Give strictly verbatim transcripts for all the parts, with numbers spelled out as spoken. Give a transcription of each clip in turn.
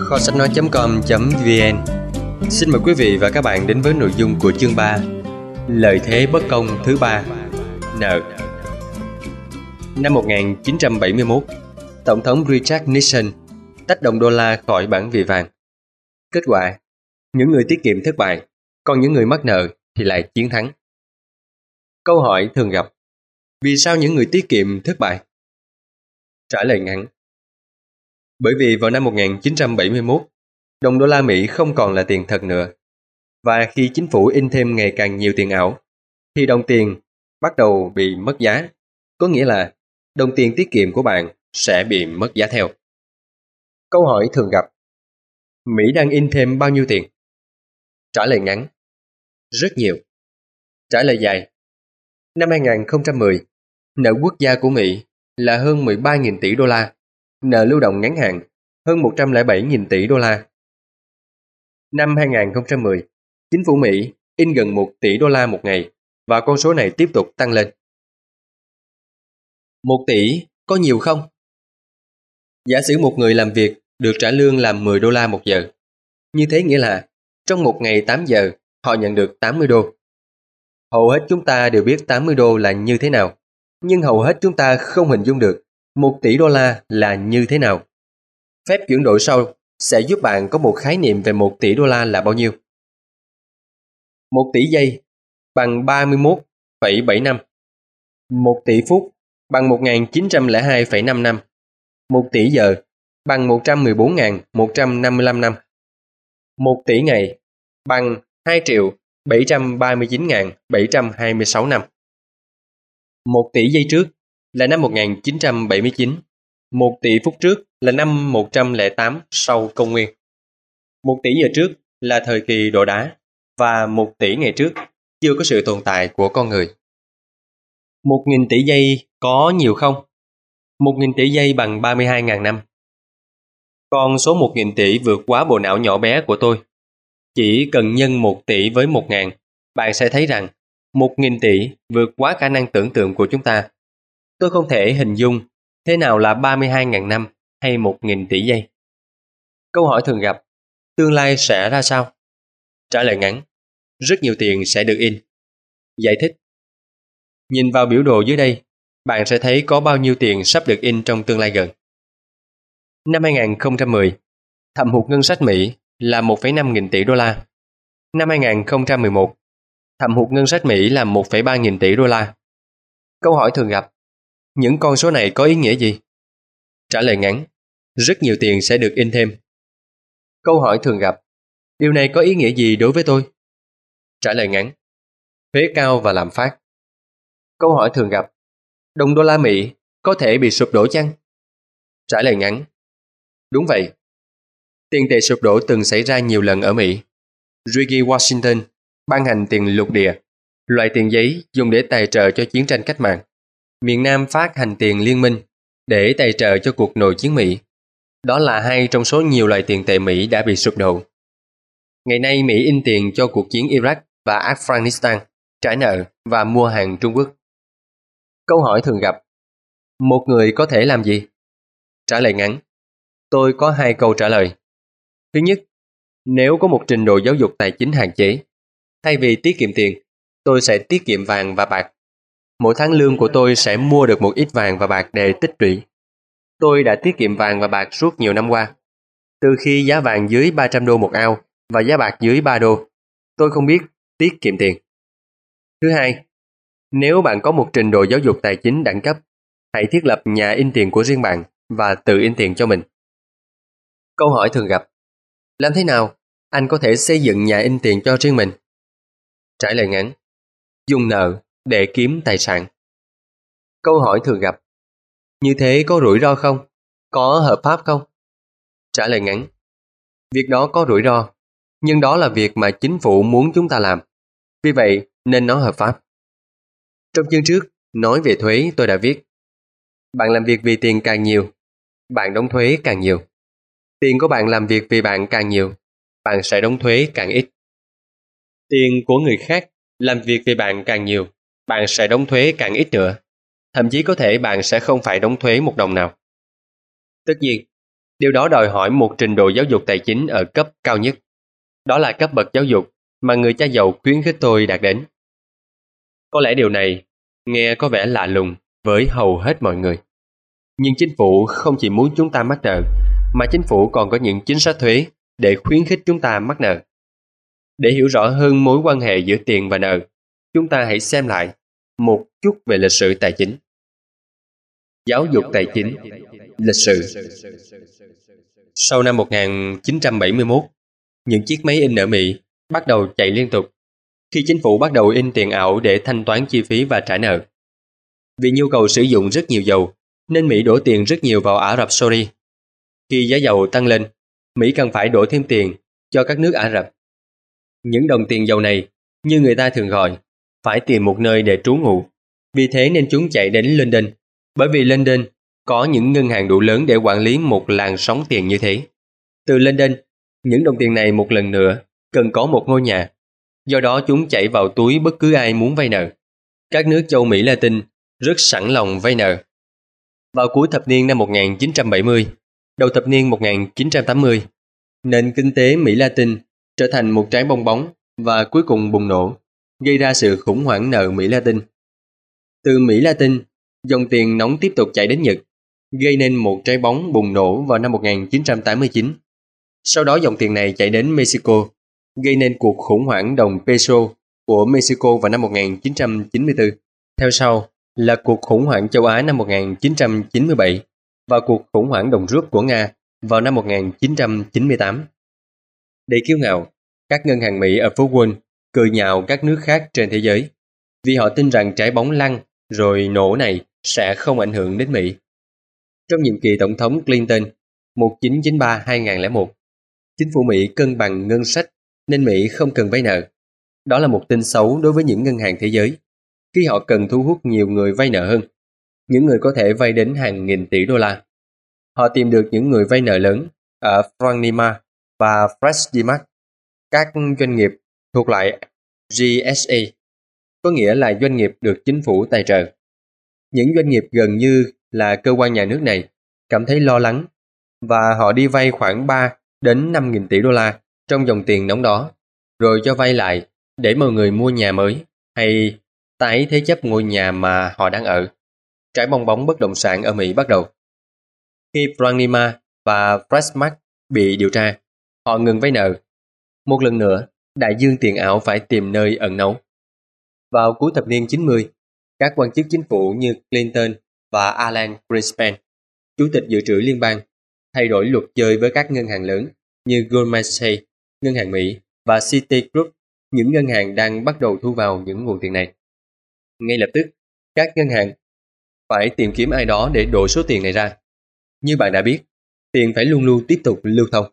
kho sách nói chấm com chấm vn. Xin mời quý vị và các bạn đến với nội dung của chương ba, Lợi thế bất công thứ ba, nợ. Năm một nghìn chín trăm bảy mươi mốt, Tổng thống Richard Nixon tách đồng đô la khỏi bảng vì vàng. Kết quả, những người tiết kiệm thất bại, còn những người mắc nợ thì lại chiến thắng. Câu hỏi thường gặp: vì sao những người tiết kiệm thất bại? Trả lời ngắn: bởi vì vào năm một nghìn chín trăm bảy mươi mốt, đồng đô la Mỹ không còn là tiền thật nữa. Và khi chính phủ in thêm ngày càng nhiều tiền ảo, thì đồng tiền bắt đầu bị mất giá. Có nghĩa là đồng tiền tiết kiệm của bạn sẽ bị mất giá theo. Câu hỏi thường gặp: Mỹ đang in thêm bao nhiêu tiền? Trả lời ngắn: rất nhiều. Trả lời dài: năm hai nghìn không trăm mười, nợ quốc gia của Mỹ là hơn mười ba nghìn tỷ đô la, nợ lưu động ngắn hạn hơn một trăm lẻ bảy nghìn tỷ đô la. Năm hai nghìn không trăm mười, chính phủ Mỹ in gần một tỷ đô la một ngày và con số này tiếp tục tăng lên. Một tỷ có nhiều không? Giả sử một người làm việc được trả lương là mười đô la một giờ. Như thế nghĩa là trong một ngày tám giờ họ nhận được tám mươi đô. Hầu hết chúng ta đều biết tám mươi đô là như thế nào, nhưng hầu hết chúng ta không hình dung được một tỷ đô la là như thế nào. Phép chuyển đổi sau sẽ giúp bạn có một khái niệm về một tỷ đô la là bao nhiêu. Một tỷ giây bằng ba mươi mốt phẩy bảy năm. Một tỷ phút bằng một nghìn chín trăm lẻ hai phẩy năm năm. Một tỷ giờ bằng một trăm mười bốn nghìn một trăm năm mươi lăm năm. Một tỷ ngày bằng hai triệu bảy trăm ba mươi chín nghìn bảy trăm hai mươi sáu năm. Một tỷ giây trước là năm một nghìn chín trăm bảy mươi chín. Một tỷ phút trước là năm một trăm lẻ tám sau công nguyên. Một tỷ giờ trước là thời kỳ đồ đá, và một tỷ ngày trước chưa có sự tồn tại của con người. Một nghìn tỷ giây có nhiều không? Một nghìn tỷ giây bằng ba mươi hai nghìn năm. Con số một nghìn tỷ vượt quá bộ não nhỏ bé của tôi. Chỉ cần nhân một tỷ với một ngàn, bạn sẽ thấy rằng một nghìn tỷ vượt quá khả năng tưởng tượng của chúng ta. Tôi không thể hình dung thế nào là ba mươi hai nghìn năm hay một nghìn tỷ giây. Câu hỏi thường gặp: tương lai sẽ ra sao? Trả lời ngắn: rất nhiều tiền sẽ được in. Giải thích: nhìn vào biểu đồ dưới đây, bạn sẽ thấy có bao nhiêu tiền sắp được in trong tương lai gần. Năm hai nghìn không trăm mười, thâm hụt ngân sách Mỹ là một phẩy năm nghìn tỷ đô la. Năm hai nghìn không trăm mười một, thâm hụt ngân sách Mỹ là một phẩy ba nghìn tỷ đô la. Câu hỏi thường gặp: những con số này có ý nghĩa gì? Trả lời ngắn: rất nhiều tiền sẽ được in thêm. Câu hỏi thường gặp: điều này có ý nghĩa gì đối với tôi? Trả lời ngắn: thuế cao và lạm phát. Câu hỏi thường gặp: đồng đô la Mỹ có thể bị sụp đổ chăng? Trả lời ngắn: đúng vậy. Tiền tệ sụp đổ từng xảy ra nhiều lần ở Mỹ. George Washington ban hành tiền lục địa, loại tiền giấy dùng để tài trợ cho chiến tranh cách mạng. Miền Nam phát hành tiền liên minh để tài trợ cho cuộc nội chiến Mỹ. Đó là hai trong số nhiều loại tiền tệ Mỹ đã bị sụp đổ. Ngày nay Mỹ in tiền cho cuộc chiến Iraq và Afghanistan, trả nợ và mua hàng Trung Quốc. Câu hỏi thường gặp: một người có thể làm gì? Trả lời ngắn: tôi có hai câu trả lời. Thứ nhất, nếu có một trình độ giáo dục tài chính hạn chế, thay vì tiết kiệm tiền, tôi sẽ tiết kiệm vàng và bạc. Mỗi tháng lương của tôi sẽ mua được một ít vàng và bạc để tích trữ. Tôi đã tiết kiệm vàng và bạc suốt nhiều năm qua. Từ khi giá vàng dưới ba trăm đô một ao và giá bạc dưới ba đô, tôi không biết tiết kiệm tiền. Thứ hai, nếu bạn có một trình độ giáo dục tài chính đẳng cấp, hãy thiết lập nhà in tiền của riêng bạn và tự in tiền cho mình. Câu hỏi thường gặp: làm thế nào anh có thể xây dựng nhà in tiền cho riêng mình? Trả lời ngắn: dùng nợ để kiếm tài sản. Câu hỏi thường gặp: như thế có rủi ro không? Có hợp pháp không? Trả lời ngắn: việc đó có rủi ro, nhưng đó là việc mà chính phủ muốn chúng ta làm. Vì vậy nên nó hợp pháp. Trong chương trước nói về thuế, tôi đã viết: bạn làm việc vì tiền càng nhiều, bạn đóng thuế càng nhiều. Tiền của bạn làm việc vì bạn càng nhiều, bạn sẽ đóng thuế càng ít. Tiền của người khác làm việc vì bạn càng nhiều, bạn sẽ đóng thuế càng ít nữa. Thậm chí có thể bạn sẽ không phải đóng thuế một đồng nào. Tất nhiên, Điều đó đòi hỏi một trình độ giáo dục tài chính ở cấp cao nhất. Đó là cấp bậc giáo dục mà người cha giàu khuyến khích tôi đạt đến. Có lẽ điều này nghe có vẻ lạ lùng với hầu hết mọi người. Nhưng chính phủ không chỉ muốn chúng ta mắc nợ, mà chính phủ còn có những chính sách thuế để khuyến khích chúng ta mắc nợ. Để hiểu rõ hơn mối quan hệ giữa tiền và nợ, chúng ta hãy xem lại một chút về lịch sử tài chính. Giáo dục tài chính, lịch sử. Sau năm một nghìn chín trăm bảy mươi mốt, những chiếc máy in ở Mỹ bắt đầu chạy liên tục khi chính phủ bắt đầu in tiền ảo để thanh toán chi phí và trả nợ. Vì nhu cầu sử dụng rất nhiều dầu, nên Mỹ đổ tiền rất nhiều vào Ả Rập Saudi. Khi giá dầu tăng lên, Mỹ cần phải đổ thêm tiền cho các nước Ả Rập. Những đồng tiền dầu này, như người ta thường gọi, phải tìm một nơi để trú ngụ. Vì thế nên chúng chạy đến London, bởi vì London có những ngân hàng đủ lớn để quản lý một làn sóng tiền như thế. Từ London, những đồng tiền này một lần nữa cần có một ngôi nhà. Do đó chúng chảy vào túi bất cứ ai muốn vay nợ. Các nước châu Mỹ Latin rất sẵn lòng vay nợ. Vào cuối thập niên năm một nghìn chín trăm bảy mươi, đầu thập niên một nghìn chín trăm tám mươi, nền kinh tế Mỹ Latin trở thành một trái bong bóng và cuối cùng bùng nổ, gây ra sự khủng hoảng nợ Mỹ Latin. Từ Mỹ Latin, dòng tiền nóng tiếp tục chảy đến Nhật, gây nên một trái bóng bùng nổ vào năm một nghìn chín trăm tám mươi chín. Sau đó dòng tiền này chạy đến Mexico, gây nên cuộc khủng hoảng đồng peso của Mexico vào năm một nghìn chín trăm chín mươi tư. Theo sau là cuộc khủng hoảng châu Á năm một nghìn chín trăm chín mươi bảy và cuộc khủng hoảng đồng rúp của Nga vào năm một nghìn chín trăm chín mươi tám. Để kiêu ngạo, các ngân hàng Mỹ ở phố Wall cười nhạo các nước khác trên thế giới vì họ tin rằng trái bóng lăn rồi nổ này sẽ không ảnh hưởng đến Mỹ. Trong nhiệm kỳ Tổng thống Clinton một nghìn chín trăm chín mươi ba đến hai nghìn không trăm lẻ một, chính phủ Mỹ cân bằng ngân sách nên Mỹ không cần vay nợ. Đó là một tin xấu đối với những ngân hàng thế giới khi họ cần thu hút nhiều người vay nợ hơn. Những người có thể vay đến hàng nghìn tỷ đô la. Họ tìm được những người vay nợ lớn ở Fannie Mae và Freddie Mac, các doanh nghiệp thuộc lại giê ét a, có nghĩa là doanh nghiệp được chính phủ tài trợ. Những doanh nghiệp gần như là cơ quan nhà nước này cảm thấy lo lắng và họ đi vay khoảng ba đến năm nghìn tỷ đô la trong dòng tiền nóng đó, rồi cho vay lại để mọi người mua nhà mới hay tái thế chấp ngôi nhà mà họ đang ở. Trái bong bóng bất động sản ở Mỹ bắt đầu. Khi Fannie Mae và Freddie Mac bị điều tra, họ ngừng vay nợ. Một lần nữa, đại dương tiền ảo phải tìm nơi ẩn náu. Vào cuối thập niên chín mươi, các quan chức chính phủ như Clinton và Alan Greenspan, chủ tịch dự trữ liên bang, thay đổi luật chơi với các ngân hàng lớn như Goldman Sachs, ngân hàng Mỹ và Citigroup, những ngân hàng đang bắt đầu thu vào những nguồn tiền này. Ngay lập tức, các ngân hàng phải tìm kiếm ai đó để đổ số tiền này ra. Như bạn đã biết, tiền phải luôn luôn tiếp tục lưu thông.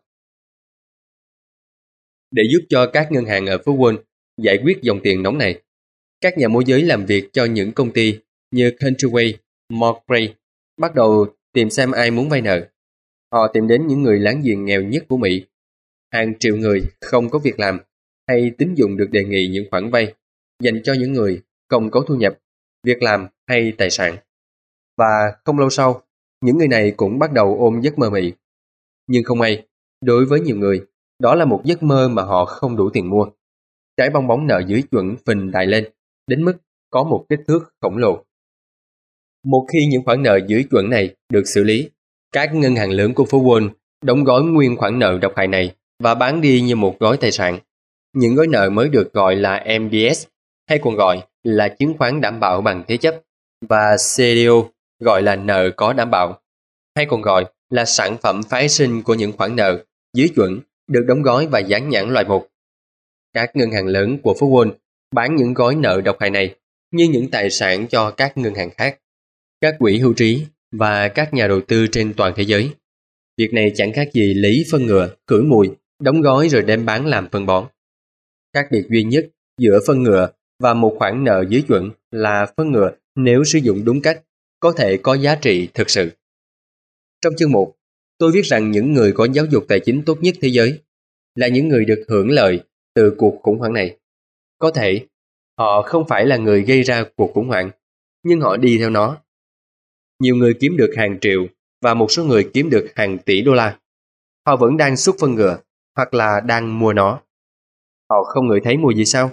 Để giúp cho các ngân hàng ở phố Wall giải quyết dòng tiền nóng này, các nhà môi giới làm việc cho những công ty như Countryway, Mortgage bắt đầu tìm xem ai muốn vay nợ. Họ tìm đến những người láng giềng nghèo nhất của Mỹ. Hàng triệu người không có việc làm hay tín dụng được đề nghị những khoản vay dành cho những người không có thu nhập, việc làm hay tài sản. Và không lâu sau, những người này cũng bắt đầu ôm giấc mơ Mỹ. Nhưng không may, đối với nhiều người, đó là một giấc mơ mà họ không đủ tiền mua. Trái bong bóng nợ dưới chuẩn phình đại lên, đến mức có một kích thước khổng lồ. Một khi những khoản nợ dưới chuẩn này được xử lý, các ngân hàng lớn của phố Wall đóng gói nguyên khoản nợ độc hại này và bán đi như một gói tài sản. Những gói nợ mới được gọi là em bê ét, hay còn gọi là chứng khoán đảm bảo bằng thế chấp, và xê đê ô gọi là nợ có đảm bảo, hay còn gọi là sản phẩm phái sinh của những khoản nợ dưới chuẩn được đóng gói và dán nhãn loại một. Các ngân hàng lớn của phố Wall bán những gói nợ độc hại này như những tài sản cho các ngân hàng khác, các quỹ hưu trí và các nhà đầu tư trên toàn thế giới. Việc này chẳng khác gì lấy phân ngựa, khử mùi, đóng gói rồi đem bán làm phân bón. Khác biệt duy nhất giữa phân ngựa và một khoản nợ dưới chuẩn là phân ngựa nếu sử dụng đúng cách có thể có giá trị thực sự. Trong chương một, tôi viết rằng những người có giáo dục tài chính tốt nhất thế giới là những người được hưởng lợi từ cuộc khủng hoảng này. Có thể họ không phải là người gây ra cuộc khủng hoảng, nhưng họ đi theo nó. Nhiều người kiếm được hàng triệu và một số người kiếm được hàng tỷ đô la. Họ vẫn đang xúc phân ngựa hoặc là đang mua nó. Họ không ngửi thấy mùi gì sao?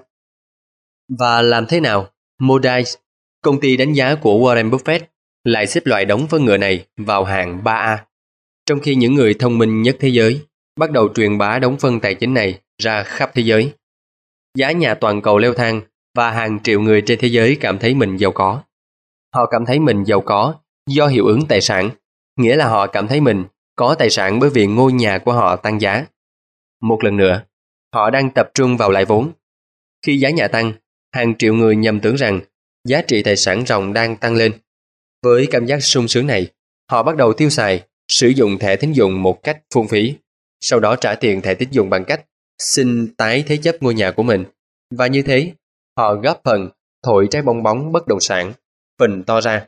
Và làm thế nào Moody's, công ty đánh giá của Warren Buffett, lại xếp loại đóng phân ngựa này vào hạng ba A, trong khi những người thông minh nhất thế giới bắt đầu truyền bá đóng phân tài chính này ra khắp thế giới. Giá nhà toàn cầu leo thang và hàng triệu người trên thế giới cảm thấy mình giàu có. Họ cảm thấy mình giàu có do hiệu ứng tài sản, nghĩa là họ cảm thấy mình có tài sản bởi vì ngôi nhà của họ tăng giá. Một lần nữa, họ đang tập trung vào lãi vốn. Khi giá nhà tăng, hàng triệu người nhầm tưởng rằng giá trị tài sản ròng đang tăng lên. Với cảm giác sung sướng này, họ bắt đầu tiêu xài, sử dụng thẻ tín dụng một cách phung phí, sau đó trả tiền thẻ tín dụng bằng cách xin tái thế chấp ngôi nhà của mình. Và như thế, họ góp phần thổi trái bong bóng bất động sản phình to ra.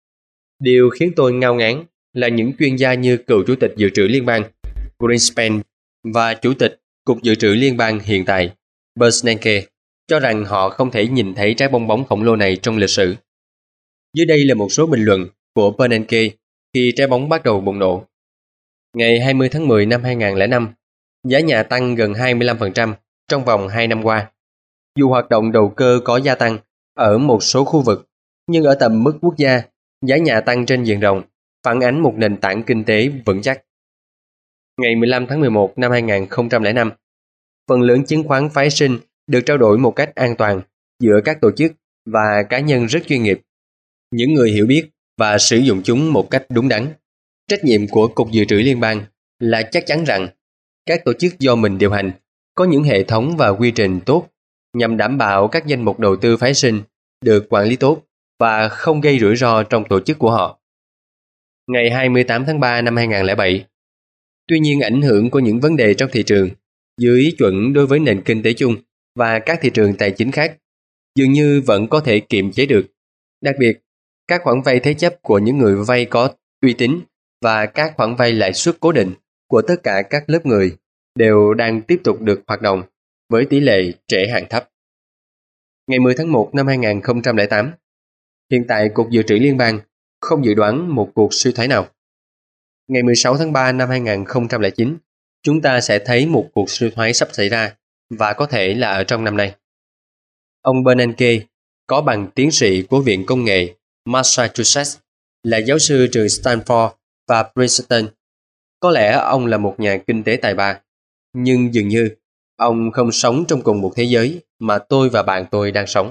Điều khiến tôi ngao ngán là những chuyên gia như cựu Chủ tịch Dự trữ Liên bang Greenspan và Chủ tịch Cục Dự trữ Liên bang hiện tại Bernanke cho rằng họ không thể nhìn thấy trái bong bóng khổng lồ này trong lịch sử. Dưới đây là một số bình luận của Bernanke khi trái bóng bắt đầu bùng nổ. Ngày hai mươi tháng mười năm hai nghìn không trăm lẻ năm, giá nhà tăng gần hai mươi lăm phần trăm trong vòng hai năm qua. Dù hoạt động đầu cơ có gia tăng ở một số khu vực, nhưng ở tầm mức quốc gia, giá nhà tăng trên diện rộng, phản ánh một nền tảng kinh tế vững chắc. Ngày mười lăm tháng mười một năm hai nghìn không trăm lẻ năm, phần lớn chứng khoán phái sinh được trao đổi một cách an toàn giữa các tổ chức và cá nhân rất chuyên nghiệp. Những người hiểu biết và sử dụng chúng một cách đúng đắn. Trách nhiệm của Cục Dự trữ Liên bang là chắc chắn rằng các tổ chức do mình điều hành có những hệ thống và quy trình tốt nhằm đảm bảo các danh mục đầu tư phái sinh được quản lý tốt và không gây rủi ro trong tổ chức của họ. Ngày hai mươi tám tháng ba năm hai nghìn không trăm lẻ bảy, tuy nhiên ảnh hưởng của những vấn đề trong thị trường dưới chuẩn đối với nền kinh tế chung và các thị trường tài chính khác dường như vẫn có thể kiềm chế được. Đặc biệt, các khoản vay thế chấp của những người vay có uy tín và các khoản vay lãi suất cố định của tất cả các lớp người đều đang tiếp tục được hoạt động với tỷ lệ trễ hạn thấp. Ngày mười tháng một năm hai nghìn không trăm lẻ tám, hiện tại Cục Dự trữ Liên bang không dự đoán một cuộc suy thoái nào. Ngày mười sáu tháng ba năm hai nghìn không trăm lẻ chín, chúng ta sẽ thấy một cuộc suy thoái sắp xảy ra và có thể là ở trong năm nay. Ông Bernanke có bằng tiến sĩ của Viện Công nghệ Massachusetts, là giáo sư trường Stanford và Princeton. Có lẽ ông là một nhà kinh tế tài ba, nhưng dường như ông không sống trong cùng một thế giới mà tôi và bạn tôi đang sống.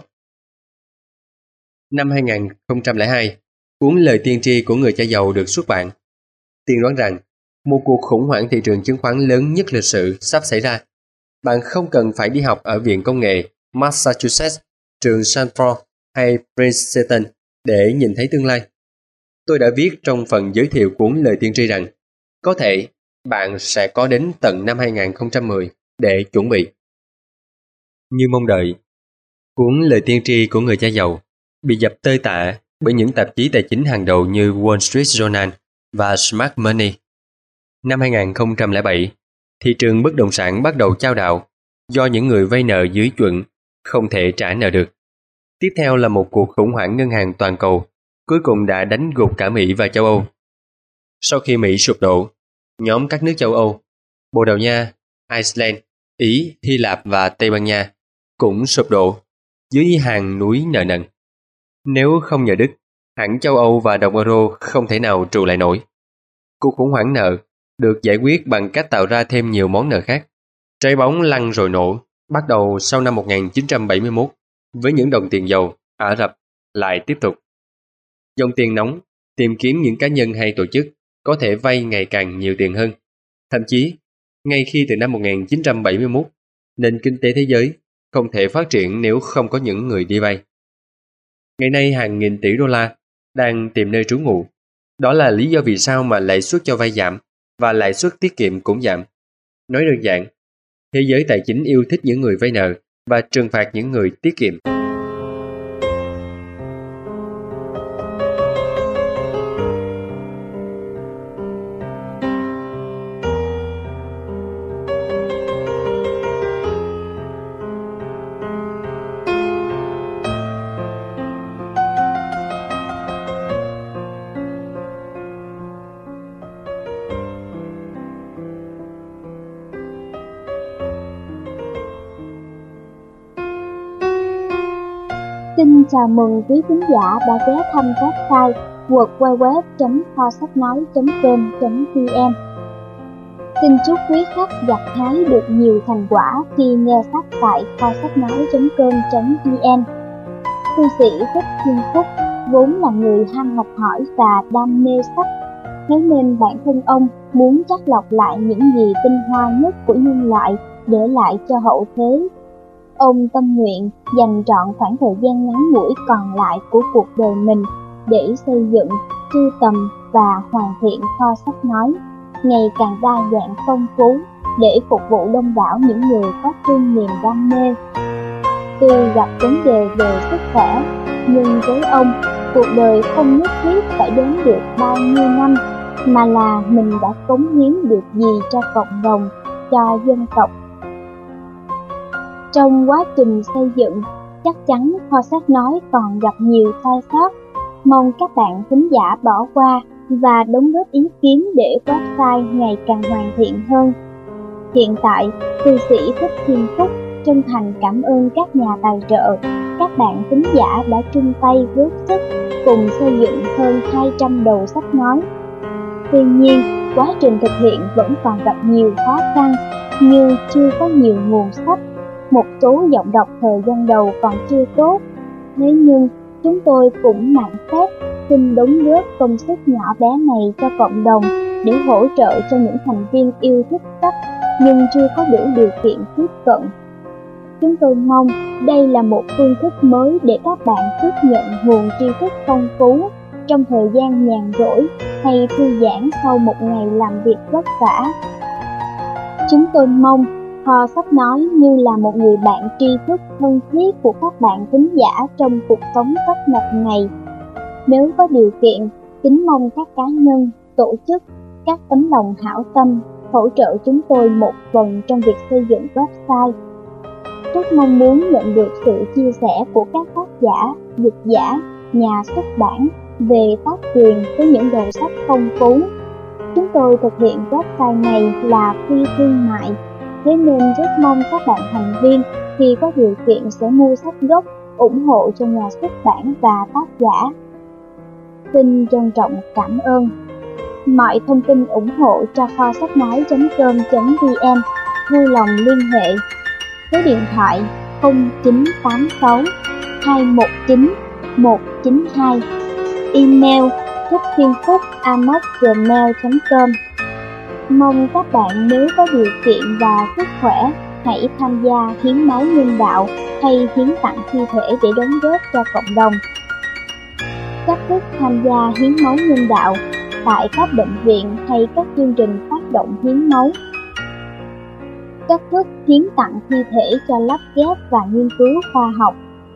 Năm hai nghìn không trăm lẻ hai, cuốn Lời tiên tri của người cha giàu được xuất bản. Tiên đoán rằng một cuộc khủng hoảng thị trường chứng khoán lớn nhất lịch sử sắp xảy ra. Bạn không cần phải đi học ở Viện Công nghệ Massachusetts, trường Stanford hay Princeton để nhìn thấy tương lai. Tôi đã viết trong phần giới thiệu cuốn Lời tiên tri rằng có thể bạn sẽ có đến tận năm hai nghìn không trăm mười để chuẩn bị. Như mong đợi, cuốn Lời tiên tri của người cha giàu bị dập tơi tả bởi những tạp chí tài chính hàng đầu như Wall Street Journal và Smart Money. Năm hai nghìn không trăm lẻ bảy, thị trường bất động sản bắt đầu chao đảo do những người vay nợ dưới chuẩn không thể trả nợ được. Tiếp theo là một cuộc khủng hoảng ngân hàng toàn cầu cuối cùng đã đánh gục cả Mỹ và châu Âu. Sau khi Mỹ sụp đổ, nhóm các nước châu Âu, Bồ Đào Nha, Iceland, Ý, Hy Lạp và Tây Ban Nha cũng sụp đổ dưới hàng núi nợ nần. Nếu không nhờ Đức, hẳn châu Âu và đồng euro không thể nào trụ lại nổi. Cuộc khủng hoảng nợ được giải quyết bằng cách tạo ra thêm nhiều món nợ khác. Trái bóng lăn rồi nổ, bắt đầu sau năm một nghìn chín trăm bảy mươi mốt với những đồng tiền dầu, Ả Rập lại tiếp tục. Dòng tiền nóng tìm kiếm những cá nhân hay tổ chức có thể vay ngày càng nhiều tiền hơn. Thậm chí, ngay khi từ năm một nghìn chín trăm bảy mươi mốt, nền kinh tế thế giới không thể phát triển nếu không có những người đi vay. Ngày nay hàng nghìn tỷ đô la đang tìm nơi trú ngụ. Đó là lý do vì sao mà lãi suất cho vay giảm và lãi suất tiết kiệm cũng giảm. Nói đơn giản, thế giới tài chính yêu thích những người vay nợ và trừng phạt những người tiết kiệm. Xin chào mừng quý khán giả đã ghé thăm website w w w chấm kho sách nói chấm com chấm vn. Xin chúc quý khách gặt hái được nhiều thành quả khi nghe sách tại kho sách nói chấm com chấm vn. Thư sĩ Thích Thiên Phúc vốn là người ham học hỏi và đam mê sách, thế nên bản thân ông muốn chắt lọc lại những gì tinh hoa nhất của nhân loại để lại cho hậu thế. Ông tâm nguyện dành trọn khoảng thời gian ngắn ngủi còn lại của cuộc đời mình để xây dựng, sưu tầm và hoàn thiện kho sách nói ngày càng đa dạng phong phú để phục vụ đông đảo những người có chung niềm đam mê. Tuy gặp vấn đề về sức khỏe, nhưng với ông, cuộc đời không nhất thiết phải đến được bao nhiêu năm, mà là mình đã cống hiến được gì cho cộng đồng, cho dân tộc. Trong quá trình xây dựng, chắc chắn kho sách nói còn gặp nhiều sai sót. Mong các bạn thính giả bỏ qua và đóng góp ý kiến để website ngày càng hoàn thiện hơn. Hiện tại, thư sĩ Thích Thiên Phúc chân thành cảm ơn các nhà tài trợ, các bạn thính giả đã chung tay góp sức cùng xây dựng hơn hai trăm đầu sách nói. Tuy nhiên, quá trình thực hiện vẫn còn gặp nhiều khó khăn như chưa có nhiều nguồn sách, một số giọng đọc thời gian đầu còn chưa tốt. Thế nhưng, chúng tôi cũng mạn phép xin đóng góp công sức nhỏ bé này cho cộng đồng để hỗ trợ cho những thành viên yêu thích sách nhưng chưa có đủ điều kiện tiếp cận. Chúng tôi mong đây là một phương thức mới để các bạn tiếp nhận nguồn tri thức phong phú trong thời gian nhàn rỗi hay thư giãn sau một ngày làm việc vất vả. Chúng tôi mong kho sách nói như là một người bạn tri thức thân thiết của các bạn thính giả trong cuộc sống tấp nập này. Nếu có điều kiện, kính mong các cá nhân, tổ chức, các tấm lòng hảo tâm hỗ trợ chúng tôi một phần trong việc xây dựng website. Rất mong muốn nhận được sự chia sẻ của các tác giả, dịch giả, nhà xuất bản về tác quyền với những đầu sách phong phú. Chúng tôi thực hiện website này là phi thương mại, thế nên rất mong các bạn thành viên khi có điều kiện sẽ mua sách gốc, ủng hộ cho nhà xuất bản và tác giả. Xin trân trọng cảm ơn. Mọi thông tin ủng hộ cho kho sách nói chấm com chấm vn vui lòng liên hệ số điện thoại không chín tám sáu hai một chín một chín hai, email thích thiên phúc a m o gmail chấm com. Mong các bạn nếu có điều kiện và sức khỏe hãy tham gia hiến máu nhân đạo hay hiến tặng thi thể để đóng góp cho cộng đồng. Cách thức tham gia hiến máu nhân đạo tại các bệnh viện hay các chương trình phát động hiến máu. Cách thức hiến tặng thi thể cho lắp ghép và nghiên cứu khoa học.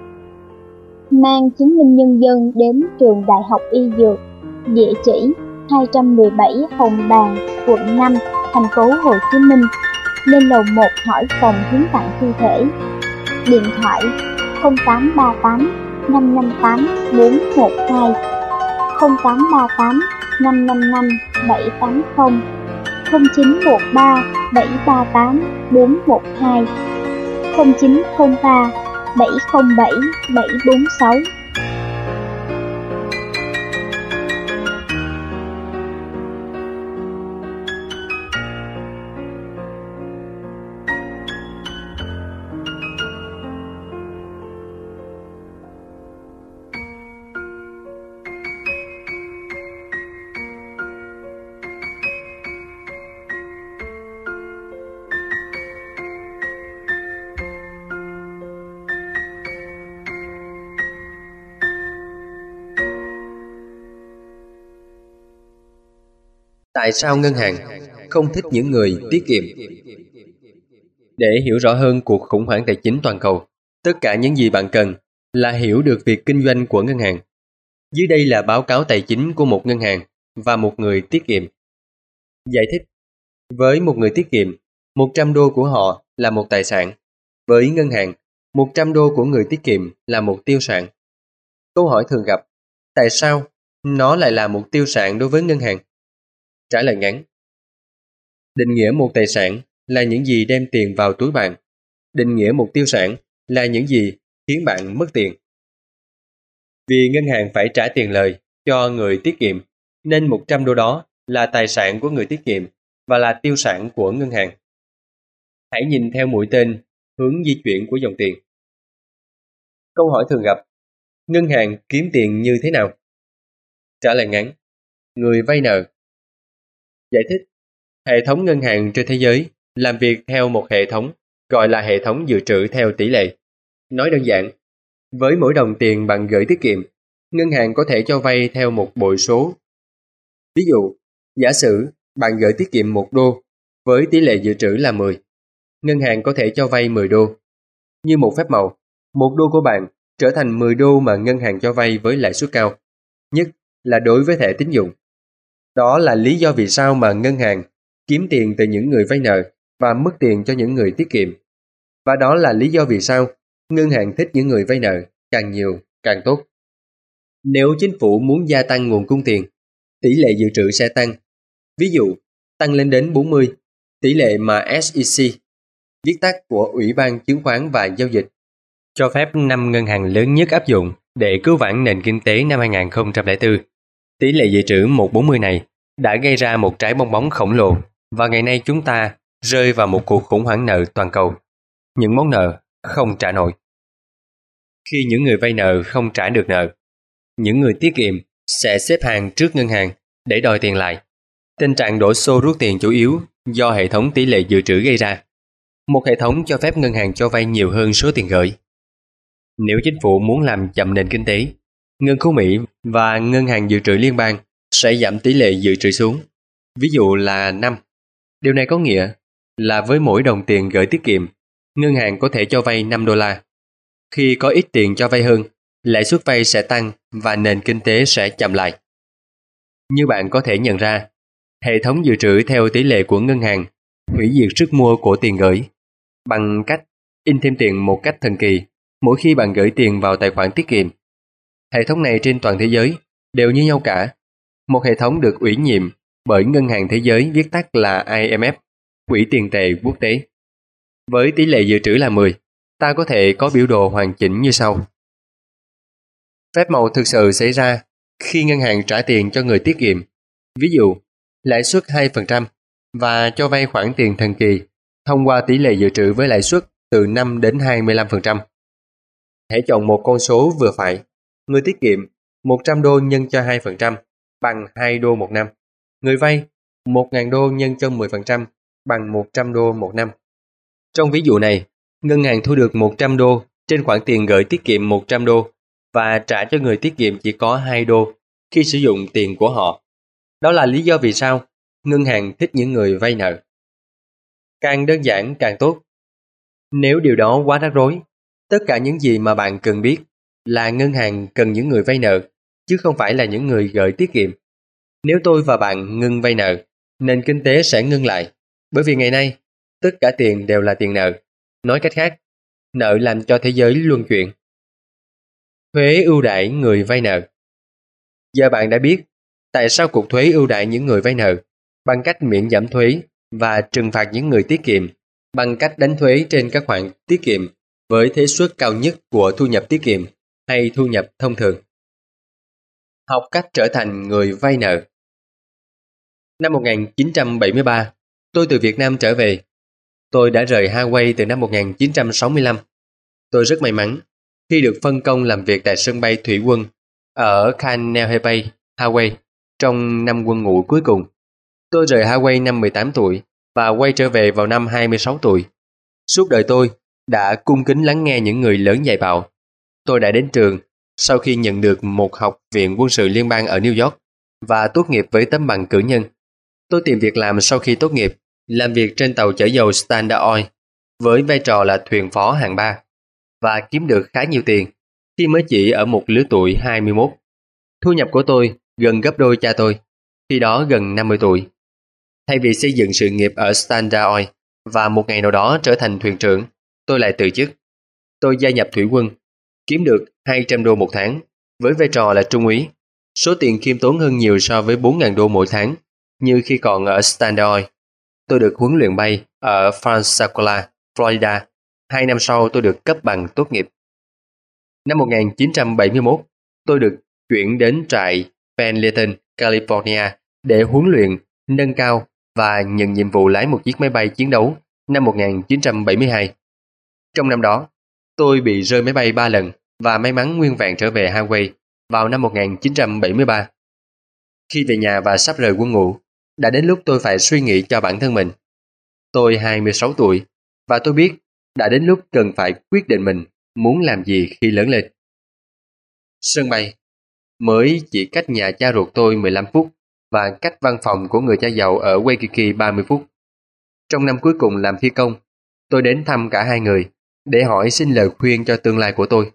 Mang chứng minh nhân dân đến trường Đại học Y Dược, địa chỉ hai trăm mười bảy Hồng Bàng, quận năm, thành phố Hồ Chí Minh. Lên lầu một hỏi phòng hiến tặng thi thể. Điện thoại không tám ba tám năm năm tám bốn một hai, không tám ba tám năm năm năm bảy tám không, không chín một ba bảy ba tám bốn một hai, không chín không ba bảy không bảy bảy bốn sáu. Tại sao ngân hàng không thích những người tiết kiệm? Để hiểu rõ hơn cuộc khủng hoảng tài chính toàn cầu, tất cả những gì bạn cần là hiểu được việc kinh doanh của ngân hàng. Dưới đây là báo cáo tài chính của một ngân hàng và một người tiết kiệm. Giải thích: với một người tiết kiệm, một trăm đô của họ là một tài sản. Với ngân hàng, một trăm đô của người tiết kiệm là một tiêu sản. Câu hỏi thường gặp: tại sao nó lại là một tiêu sản đối với ngân hàng? Trả lời ngắn: định nghĩa một tài sản là những gì đem tiền vào túi bạn. Định nghĩa một tiêu sản là những gì khiến bạn mất tiền. Vì ngân hàng phải trả tiền lời cho người tiết kiệm, nên một trăm đô đó là tài sản của người tiết kiệm và là tiêu sản của ngân hàng. Hãy nhìn theo mũi tên hướng di chuyển của dòng tiền. Câu hỏi thường gặp: ngân hàng kiếm tiền như thế nào? Trả lời ngắn: người vay nợ. Giải thích: hệ thống ngân hàng trên thế giới làm việc theo một hệ thống gọi là hệ thống dự trữ theo tỷ lệ. Nói đơn giản, với mỗi đồng tiền bạn gửi tiết kiệm, ngân hàng có thể cho vay theo một bội số. Ví dụ, giả sử bạn gửi tiết kiệm một đô với tỷ lệ dự trữ là mười. Ngân hàng có thể cho vay mười đô. Như một phép màu, một đô của bạn trở thành mười đô mà ngân hàng cho vay với lãi suất cao, nhất là đối với thẻ tín dụng. Đó là lý do vì sao mà ngân hàng kiếm tiền từ những người vay nợ và mất tiền cho những người tiết kiệm. Và đó là lý do vì sao ngân hàng thích những người vay nợ, càng nhiều càng tốt. Nếu chính phủ muốn gia tăng nguồn cung tiền, tỷ lệ dự trữ sẽ tăng. Ví dụ, tăng lên đến bốn mươi, tỷ lệ mà ét e xê, viết tắt của Ủy ban Chứng khoán và Giao dịch, cho phép năm ngân hàng lớn nhất áp dụng để cứu vãn nền kinh tế năm hai nghìn không trăm lẻ bốn. Tỷ lệ dự trữ một trăm bốn mươi này đã gây ra một trái bong bóng khổng lồ và ngày nay chúng ta rơi vào một cuộc khủng hoảng nợ toàn cầu. Những món nợ không trả nổi. Khi những người vay nợ không trả được nợ, những người tiết kiệm sẽ xếp hàng trước ngân hàng để đòi tiền lại. Tình trạng đổ xô rút tiền chủ yếu do hệ thống tỷ lệ dự trữ gây ra. Một hệ thống cho phép ngân hàng cho vay nhiều hơn số tiền gửi. Nếu chính phủ muốn làm chậm nền kinh tế, Ngân khố Mỹ và Ngân hàng Dự trữ Liên bang sẽ giảm tỷ lệ dự trữ xuống, ví dụ là năm. Điều này có nghĩa là với mỗi đồng tiền gửi tiết kiệm, ngân hàng có thể cho vay năm đô la. Khi có ít tiền cho vay hơn, lãi suất vay sẽ tăng và nền kinh tế sẽ chậm lại. Như bạn có thể nhận ra, hệ thống dự trữ theo tỷ lệ của ngân hàng hủy diệt sức mua của tiền gửi bằng cách in thêm tiền một cách thần kỳ mỗi khi bạn gửi tiền vào tài khoản tiết kiệm. Hệ thống này trên toàn thế giới đều như nhau cả. Một hệ thống được ủy nhiệm bởi Ngân hàng Thế giới, viết tắt là I M F, Quỹ tiền tệ quốc tế. Với tỷ lệ dự trữ là mười, ta có thể có biểu đồ hoàn chỉnh như sau. Phép màu thực sự xảy ra khi ngân hàng trả tiền cho người tiết kiệm, ví dụ lãi suất hai phần trăm, và cho vay khoản tiền thần kỳ thông qua tỷ lệ dự trữ với lãi suất từ năm đến hai mươi lăm phần trăm. Hãy chọn một con số vừa phải. Người tiết kiệm một trăm đô nhân cho hai phần trăm bằng hai đô một năm. Người vay một nghìn đô nhân cho mười phần trăm bằng một trăm đô một năm. Trong ví dụ này, ngân hàng thu được một trăm đô trên khoản tiền gửi tiết kiệm một trăm đô và trả cho người tiết kiệm chỉ có hai đô khi sử dụng tiền của họ. Đó là lý do vì sao ngân hàng thích những người vay nợ. Càng đơn giản càng tốt. Nếu điều đó quá rắc rối, tất cả những gì mà bạn cần biết là ngân hàng cần những người vay nợ, chứ không phải là những người gửi tiết kiệm. Nếu tôi và bạn ngưng vay nợ, nền kinh tế sẽ ngưng lại, bởi vì ngày nay, tất cả tiền đều là tiền nợ. Nói cách khác, nợ làm cho thế giới luân chuyển. Thuế ưu đãi người vay nợ. Giờ bạn đã biết tại sao cuộc thuế ưu đãi những người vay nợ bằng cách miễn giảm thuế và trừng phạt những người tiết kiệm bằng cách đánh thuế trên các khoản tiết kiệm với thuế suất cao nhất của thu nhập tiết kiệm hay thu nhập thông thường. Học cách trở thành người vay nợ. Năm một nghìn chín trăm bảy mươi ba, tôi từ Việt Nam trở về. Tôi đã rời Hawaii từ năm một nghìn chín trăm sáu mươi lăm. Tôi rất may mắn khi được phân công làm việc tại sân bay thủy quân ở Kaneohe Bay, Hawaii trong năm quân ngũ cuối cùng. Tôi rời Hawaii năm mười tám tuổi và quay trở về vào năm hai mươi sáu tuổi. Suốt đời tôi đã cung kính lắng nghe những người lớn dạy bảo. Tôi đã đến trường sau khi nhận được một học viện quân sự liên bang ở New York và tốt nghiệp với tấm bằng cử nhân. Tôi tìm việc làm sau khi tốt nghiệp, làm việc trên tàu chở dầu Standard Oil với vai trò là thuyền phó hạng ba và kiếm được khá nhiều tiền khi mới chỉ ở một lứa tuổi hai mươi mốt. Thu nhập của tôi gần gấp đôi cha tôi, khi đó gần năm mươi tuổi. Thay vì xây dựng sự nghiệp ở Standard Oil và một ngày nào đó trở thành thuyền trưởng, tôi lại từ chức. Tôi gia nhập thủy quân, kiếm được hai trăm đô một tháng với vai trò là trung úy. Số tiền khiêm tốn hơn nhiều so với bốn nghìn đô mỗi tháng như khi còn ở Standard Oil. Tôi được huấn luyện bay ở Pensacola, Florida. Hai năm sau tôi được cấp bằng tốt nghiệp. Năm một nghìn chín trăm bảy mươi mốt, tôi được chuyển đến trại Pendleton, California để huấn luyện, nâng cao và nhận nhiệm vụ lái một chiếc máy bay chiến đấu năm một nghìn chín trăm bảy mươi hai. Trong năm đó, tôi bị rơi máy bay ba lần và may mắn nguyên vẹn trở về Hawaii vào năm một nghìn chín trăm bảy mươi ba. Khi về nhà và sắp rời quân ngũ, đã đến lúc tôi phải suy nghĩ cho bản thân mình. Tôi hai mươi sáu tuổi và tôi biết đã đến lúc cần phải quyết định mình muốn làm gì khi lớn lên. Sân bay mới chỉ cách nhà cha ruột tôi mười lăm phút và cách văn phòng của người cha giàu ở Waikiki ba mươi phút. Trong năm cuối cùng làm phi công, tôi đến thăm cả hai người để hỏi xin lời khuyên cho tương lai của tôi.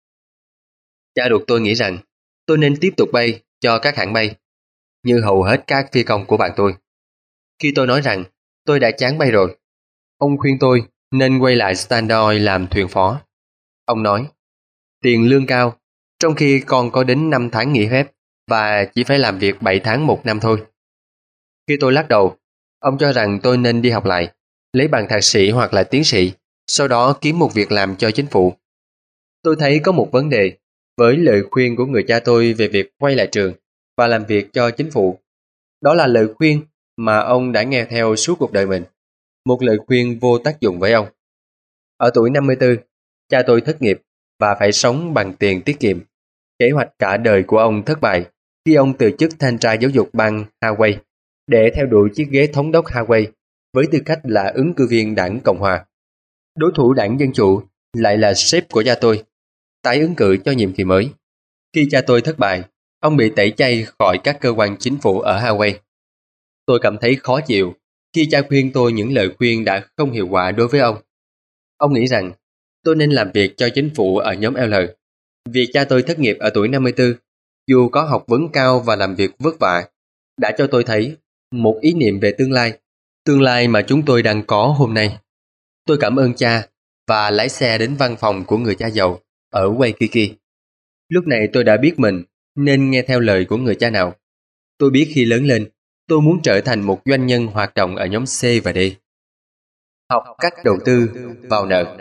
Cha ruột tôi nghĩ rằng tôi nên tiếp tục bay cho các hãng bay, như hầu hết các phi công của bạn tôi. Khi tôi nói rằng tôi đã chán bay rồi, ông khuyên tôi nên quay lại Standard Oil làm thuyền phó. Ông nói, tiền lương cao, trong khi còn có đến năm tháng nghỉ phép và chỉ phải làm việc bảy tháng một năm thôi. Khi tôi lắc đầu, ông cho rằng tôi nên đi học lại, lấy bằng thạc sĩ hoặc là tiến sĩ, sau đó kiếm một việc làm cho chính phủ. Tôi thấy có một vấn đề với lời khuyên của người cha tôi về việc quay lại trường và làm việc cho chính phủ. Đó là lời khuyên mà ông đã nghe theo suốt cuộc đời mình. Một lời khuyên vô tác dụng với ông. Ở tuổi năm mươi tư, cha tôi thất nghiệp và phải sống bằng tiền tiết kiệm. Kế hoạch cả đời của ông thất bại khi ông từ chức thanh tra giáo dục bang Hawaii để theo đuổi chiếc ghế thống đốc Hawaii với tư cách là ứng cử viên đảng Cộng hòa. Đối thủ đảng Dân Chủ lại là sếp của cha tôi, tái ứng cử cho nhiệm kỳ mới. Khi cha tôi thất bại, ông bị tẩy chay khỏi các cơ quan chính phủ ở Hawaii. Tôi cảm thấy khó chịu khi cha khuyên tôi những lời khuyên đã không hiệu quả đối với ông. Ông nghĩ rằng tôi nên làm việc cho chính phủ ở nhóm L. Việc cha tôi thất nghiệp ở tuổi năm mươi tư, dù có học vấn cao và làm việc vất vả, đã cho tôi thấy một ý niệm về tương lai, tương lai mà chúng tôi đang có hôm nay. Tôi cảm ơn cha và lái xe đến văn phòng của người cha giàu ở Waikiki. Lúc này tôi đã biết mình nên nghe theo lời của người cha nào. Tôi biết khi lớn lên, tôi muốn trở thành một doanh nhân hoạt động ở nhóm C và D. Học cách đầu tư vào nợ.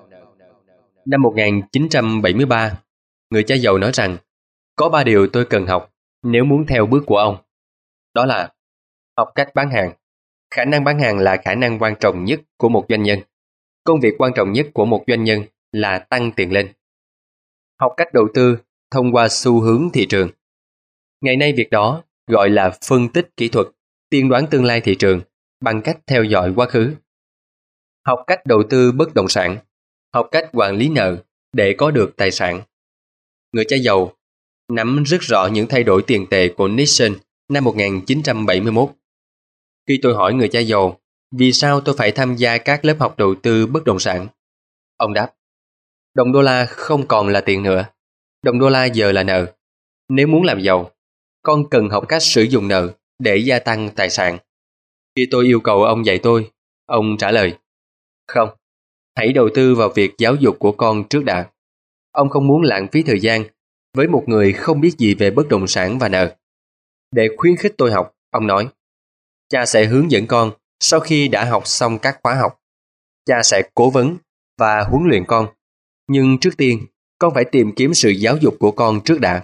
Năm một nghìn chín trăm bảy mươi ba, người cha giàu nói rằng có ba điều tôi cần học nếu muốn theo bước của ông. Đó là học cách bán hàng. Khả năng bán hàng là khả năng quan trọng nhất của một doanh nhân. Công việc quan trọng nhất của một doanh nhân là tăng tiền lên. Học cách đầu tư thông qua xu hướng thị trường. Ngày nay việc đó gọi là phân tích kỹ thuật, tiên đoán tương lai thị trường bằng cách theo dõi quá khứ. Học cách đầu tư bất động sản, học cách quản lý nợ để có được tài sản. Người cha giàu nắm rất rõ những thay đổi tiền tệ của Nixon năm một nghìn chín trăm bảy mươi mốt. Khi tôi hỏi người cha giàu vì sao tôi phải tham gia các lớp học đầu tư bất động sản, ông đáp, đồng đô la không còn là tiền nữa, đồng đô la giờ là nợ. Nếu muốn làm giàu, con cần học cách sử dụng nợ để gia tăng tài sản. Khi tôi yêu cầu ông dạy tôi, ông trả lời, không, hãy đầu tư vào việc giáo dục của con trước đã. Ông không muốn lãng phí thời gian với một người không biết gì về bất động sản và nợ. Để khuyến khích tôi học, ông nói, cha sẽ hướng dẫn con sau khi đã học xong các khóa học. Cha sẽ cố vấn và huấn luyện con. Nhưng trước tiên, con phải tìm kiếm sự giáo dục của con trước đã.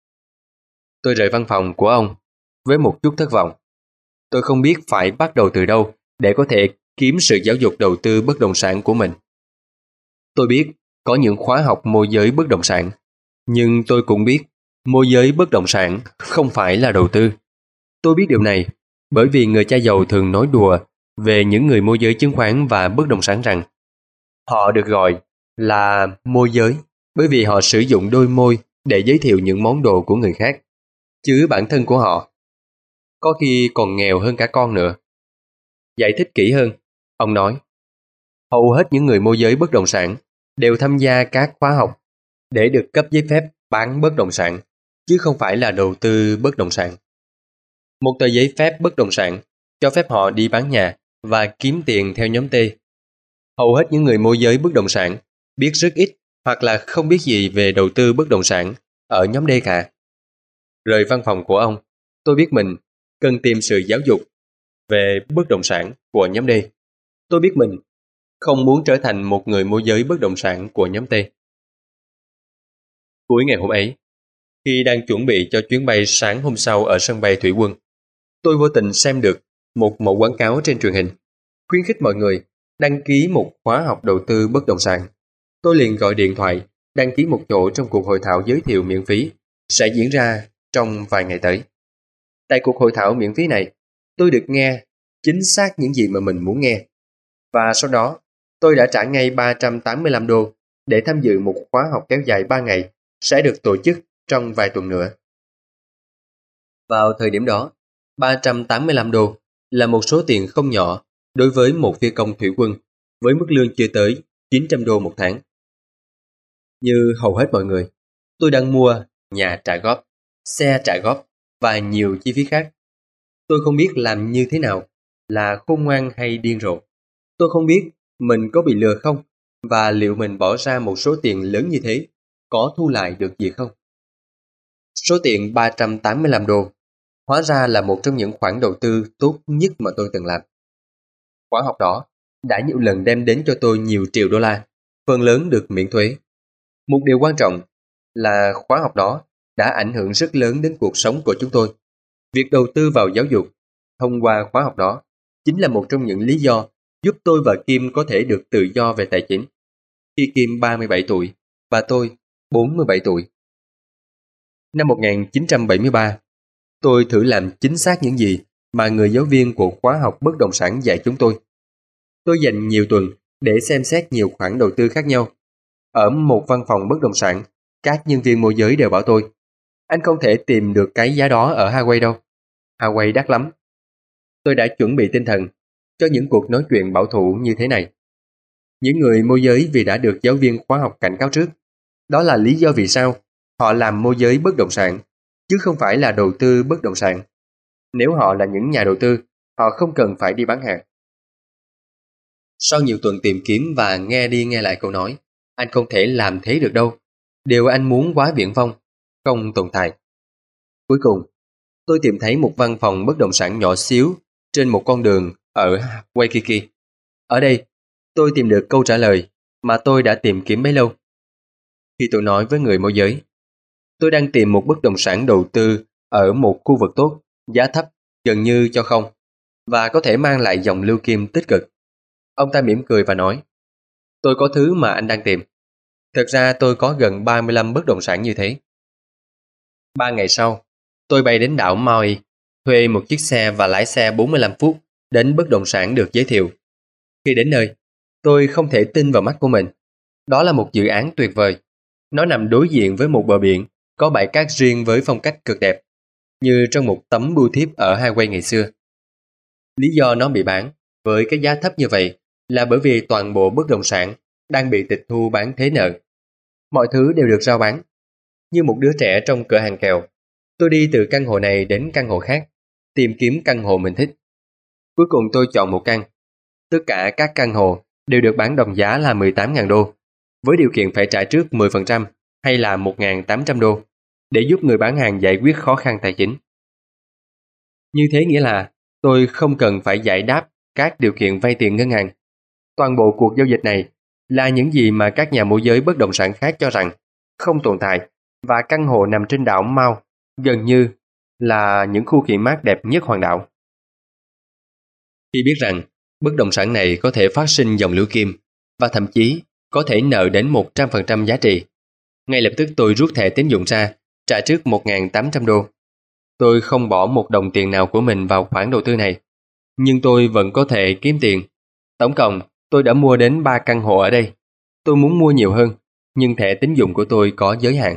Tôi rời văn phòng của ông với một chút thất vọng. Tôi không biết phải bắt đầu từ đâu để có thể kiếm sự giáo dục đầu tư bất động sản của mình. Tôi biết có những khóa học môi giới bất động sản, nhưng tôi cũng biết môi giới bất động sản không phải là đầu tư. Tôi biết điều này bởi vì người cha giàu thường nói đùa về những người môi giới chứng khoán và bất động sản rằng họ được gọi là môi giới bởi vì họ sử dụng đôi môi để giới thiệu những món đồ của người khác, chứ bản thân của họ có khi còn nghèo hơn cả con nữa. Giải thích kỹ hơn, ông nói, hầu hết những người môi giới bất động sản đều tham gia các khóa học để được cấp giấy phép bán bất động sản, chứ không phải là đầu tư bất động sản. Một tờ giấy phép bất động sản cho phép họ đi bán nhà và kiếm tiền theo nhóm T. Hầu hết những người môi giới bất động sản biết rất ít hoặc là không biết gì về đầu tư bất động sản ở nhóm D cả. Rời văn phòng của ông, tôi biết mình cần tìm sự giáo dục về bất động sản của nhóm D. Tôi biết mình không muốn trở thành một người môi giới bất động sản của nhóm T. Cuối ngày hôm ấy, Khi đang chuẩn bị cho chuyến bay sáng hôm sau ở sân bay Thủy Quân, tôi vô tình xem được một mẫu quảng cáo trên truyền hình, khuyến khích mọi người đăng ký một khóa học đầu tư bất động sản. Tôi liền gọi điện thoại, đăng ký một chỗ trong cuộc hội thảo giới thiệu miễn phí sẽ diễn ra trong vài ngày tới. Tại cuộc hội thảo miễn phí này, tôi được nghe chính xác những gì mà mình muốn nghe. Và sau đó, tôi đã trả ngay ba trăm tám mươi lăm đô để tham dự một khóa học kéo dài ba ngày sẽ được tổ chức trong vài tuần nữa. Vào thời điểm đó, ba trăm tám mươi lăm đô là một số tiền không nhỏ đối với một phi công thủy quân với mức lương chưa tới chín trăm đô một tháng. Như hầu hết mọi người, tôi đang mua nhà trả góp, xe trả góp và nhiều chi phí khác. Tôi không biết làm như thế nào là khôn ngoan hay điên rồ. Tôi không biết mình có bị lừa không và liệu mình bỏ ra một số tiền lớn như thế có thu lại được gì không. Số tiền ba trăm tám mươi lăm đô hóa ra là một trong những khoản đầu tư tốt nhất mà tôi từng làm. Khóa học đó đã nhiều lần đem đến cho tôi nhiều triệu đô la, phần lớn được miễn thuế. Một điều quan trọng là khóa học đó đã ảnh hưởng rất lớn đến cuộc sống của chúng tôi. Việc đầu tư vào giáo dục thông qua khóa học đó chính là một trong những lý do giúp tôi và Kim có thể được tự do về tài chính. Khi Kim ba mươi bảy tuổi và tôi bốn mươi bảy tuổi. Năm một nghìn chín trăm bảy mươi ba, tôi thử làm chính xác những gì mà người giáo viên của khóa học bất động sản dạy chúng tôi. Tôi dành nhiều tuần để xem xét nhiều khoản đầu tư khác nhau. Ở một văn phòng bất động sản, các nhân viên môi giới đều bảo tôi, anh không thể tìm được cái giá đó ở Hawaii đâu. Hawaii đắt lắm. Tôi đã chuẩn bị tinh thần cho những cuộc nói chuyện bảo thủ như thế này. Những người môi giới vì đã được giáo viên khóa học cảnh cáo trước. Đó là lý do vì sao họ làm môi giới bất động sản, chứ không phải là đầu tư bất động sản. Nếu họ là những nhà đầu tư, họ không cần phải đi bán hàng. Sau nhiều tuần tìm kiếm và nghe đi nghe lại câu nói, anh không thể làm thế được đâu. Điều anh muốn quá viển vông, không tồn tại. Cuối cùng, tôi tìm thấy một văn phòng bất động sản nhỏ xíu trên một con đường ở Waikiki. Ở đây, tôi tìm được câu trả lời mà tôi đã tìm kiếm bấy lâu. Khi tôi nói với người môi giới, tôi đang tìm một bất động sản đầu tư ở một khu vực tốt, giá thấp, gần như cho không, và có thể mang lại dòng lưu kim tích cực. Ông ta mỉm cười và nói, tôi có thứ mà anh đang tìm. Thật ra tôi có gần ba mươi lăm bất động sản như thế. Ba ngày sau, tôi bay đến đảo Maui, thuê một chiếc xe và lái xe bốn mươi lăm phút đến bất động sản được giới thiệu. Khi đến nơi, tôi không thể tin vào mắt của mình. Đó là một dự án tuyệt vời. Nó nằm đối diện với một bờ biển, có bãi cát riêng với phong cách cực đẹp, như trong một tấm bưu thiếp ở Hawaii ngày xưa. Lý do nó bị bán với cái giá thấp như vậy là bởi vì toàn bộ bất động sản đang bị tịch thu bán thế nợ. Mọi thứ đều được rao bán. Như một đứa trẻ trong cửa hàng kẹo, tôi đi từ căn hộ này đến căn hộ khác, tìm kiếm căn hộ mình thích. Cuối cùng tôi chọn một căn. Tất cả các căn hộ đều được bán đồng giá là mười tám nghìn đô, với điều kiện phải trả trước mười phần trăm hay là một nghìn tám trăm đô, để giúp người bán hàng giải quyết khó khăn tài chính. Như thế nghĩa là tôi không cần phải giải đáp các điều kiện vay tiền ngân hàng. Toàn bộ cuộc giao dịch này là những gì mà các nhà môi giới bất động sản khác cho rằng không tồn tại, và căn hộ nằm trên đảo Maui gần như là những khu nghỉ mát đẹp nhất hoàn đảo. Khi biết rằng bất động sản này có thể phát sinh dòng lưu kim và thậm chí có thể nợ đến một trăm phần trăm giá trị, ngay lập tức tôi rút thẻ tín dụng ra, trả trước một nghìn tám trăm đô. Tôi không bỏ một đồng tiền nào của mình vào khoản đầu tư này, nhưng tôi vẫn có thể kiếm tiền. Tổng cộng, tôi đã mua đến ba căn hộ ở đây. Tôi muốn mua nhiều hơn, nhưng thẻ tín dụng của tôi có giới hạn.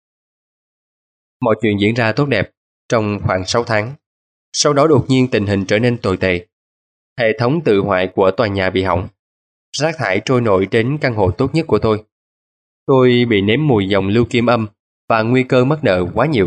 Mọi chuyện diễn ra tốt đẹp trong khoảng sáu tháng. Sau đó đột nhiên tình hình trở nên tồi tệ. Hệ thống tự hoại của tòa nhà bị hỏng. Rác thải trôi nổi đến căn hộ tốt nhất của tôi. Tôi bị nếm mùi dòng lưu kim âm và nguy cơ mất nợ quá nhiều.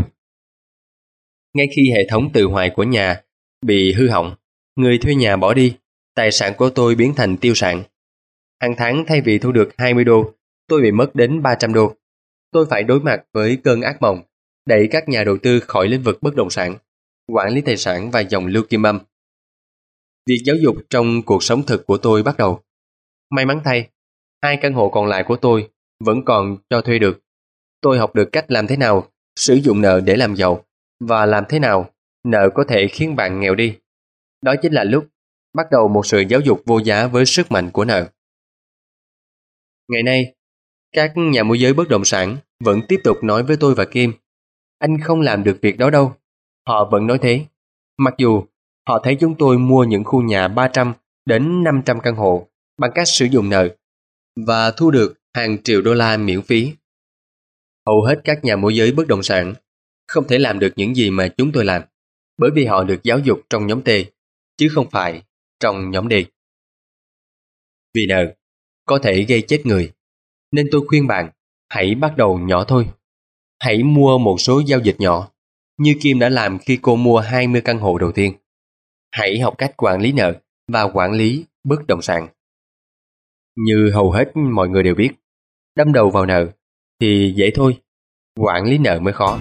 Ngay khi hệ thống tự hoại của nhà bị hư hỏng, người thuê nhà bỏ đi, tài sản của tôi biến thành tiêu sản. Hàng tháng thay vì thu được hai mươi đô, tôi bị mất đến ba trăm đô. Tôi phải đối mặt với cơn ác mộng, đẩy các nhà đầu tư khỏi lĩnh vực bất động sản, quản lý tài sản và dòng lưu kim âm. Việc giáo dục trong cuộc sống thực của tôi bắt đầu. May mắn thay, hai căn hộ còn lại của tôi vẫn còn cho thuê được. Tôi học được cách làm thế nào sử dụng nợ để làm giàu, và làm thế nào nợ có thể khiến bạn nghèo đi. Đó chính là lúc bắt đầu một sự giáo dục vô giá với sức mạnh của nợ. Ngày nay, các nhà môi giới bất động sản vẫn tiếp tục nói với tôi và Kim, anh không làm được việc đó đâu. Họ vẫn nói thế, mặc dù họ thấy chúng tôi mua những khu nhà ba trăm đến năm trăm căn hộ bằng cách sử dụng nợ và thu được hàng triệu đô la miễn phí. Hầu hết các nhà môi giới bất động sản không thể làm được những gì mà chúng tôi làm, bởi vì họ được giáo dục trong nhóm T, chứ không phải trong nhóm D. Vì nợ có thể gây chết người, nên tôi khuyên bạn hãy bắt đầu nhỏ thôi. Hãy mua một số giao dịch nhỏ, như Kim đã làm khi cô mua hai mươi căn hộ đầu tiên. Hãy học cách quản lý nợ và quản lý bất động sản. Như hầu hết mọi người đều biết, đâm đầu vào nợ thì dễ thôi, quản lý nợ mới khó.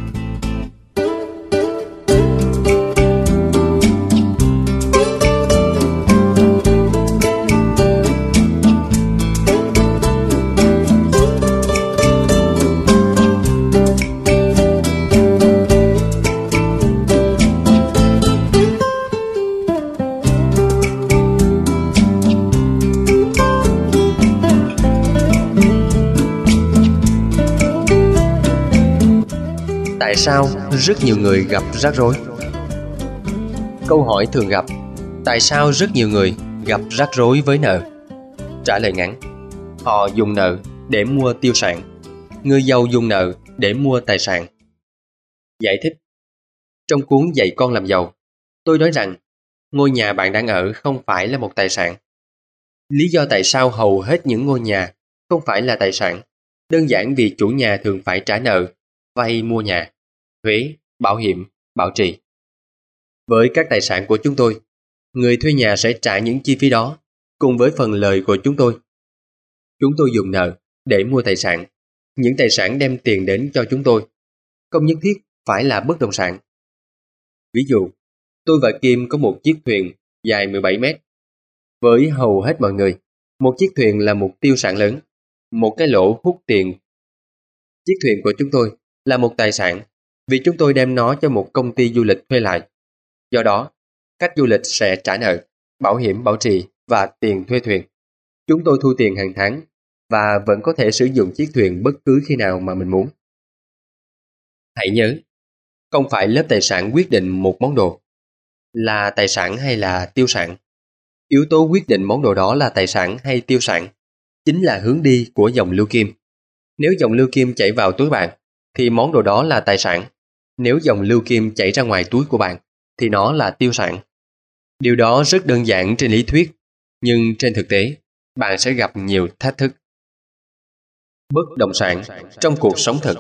Tại sao rất nhiều người gặp rắc rối? Câu hỏi thường gặp, tại sao rất nhiều người gặp rắc rối với nợ? Trả lời ngắn, họ dùng nợ để mua tiêu sản, người giàu dùng nợ để mua tài sản. Giải thích, trong cuốn Dạy con làm giàu, tôi nói rằng ngôi nhà bạn đang ở không phải là một tài sản. Lý do tại sao hầu hết những ngôi nhà không phải là tài sản, đơn giản vì chủ nhà thường phải trả nợ, vay mua nhà, thuế, bảo hiểm, bảo trì. Với các tài sản của chúng tôi, người thuê nhà sẽ trả những chi phí đó cùng với phần lời của chúng tôi. Chúng tôi dùng nợ để mua tài sản, những tài sản đem tiền đến cho chúng tôi, không nhất thiết phải là bất động sản. Ví dụ, tôi và Kim có một chiếc thuyền dài mười bảy mét. Với hầu hết mọi người, một chiếc thuyền là một tiêu sản lớn, một cái lỗ hút tiền. Chiếc thuyền của chúng tôi là một tài sản vì chúng tôi đem nó cho một công ty du lịch thuê lại. Do đó, khách du lịch sẽ trả nợ, bảo hiểm bảo trì và tiền thuê thuyền. Chúng tôi thu tiền hàng tháng và vẫn có thể sử dụng chiếc thuyền bất cứ khi nào mà mình muốn. Hãy nhớ, không phải lớp tài sản quyết định một món đồ, là tài sản hay là tiêu sản. Yếu tố quyết định món đồ đó là tài sản hay tiêu sản chính là hướng đi của dòng lưu kim. Nếu dòng lưu kim chảy vào túi bạn, thì món đồ đó là tài sản. Nếu dòng lưu kim chảy ra ngoài túi của bạn, thì nó là tiêu sản. Điều đó rất đơn giản trên lý thuyết, nhưng trên thực tế, bạn sẽ gặp nhiều thách thức. Bất động sản trong cuộc sống thực.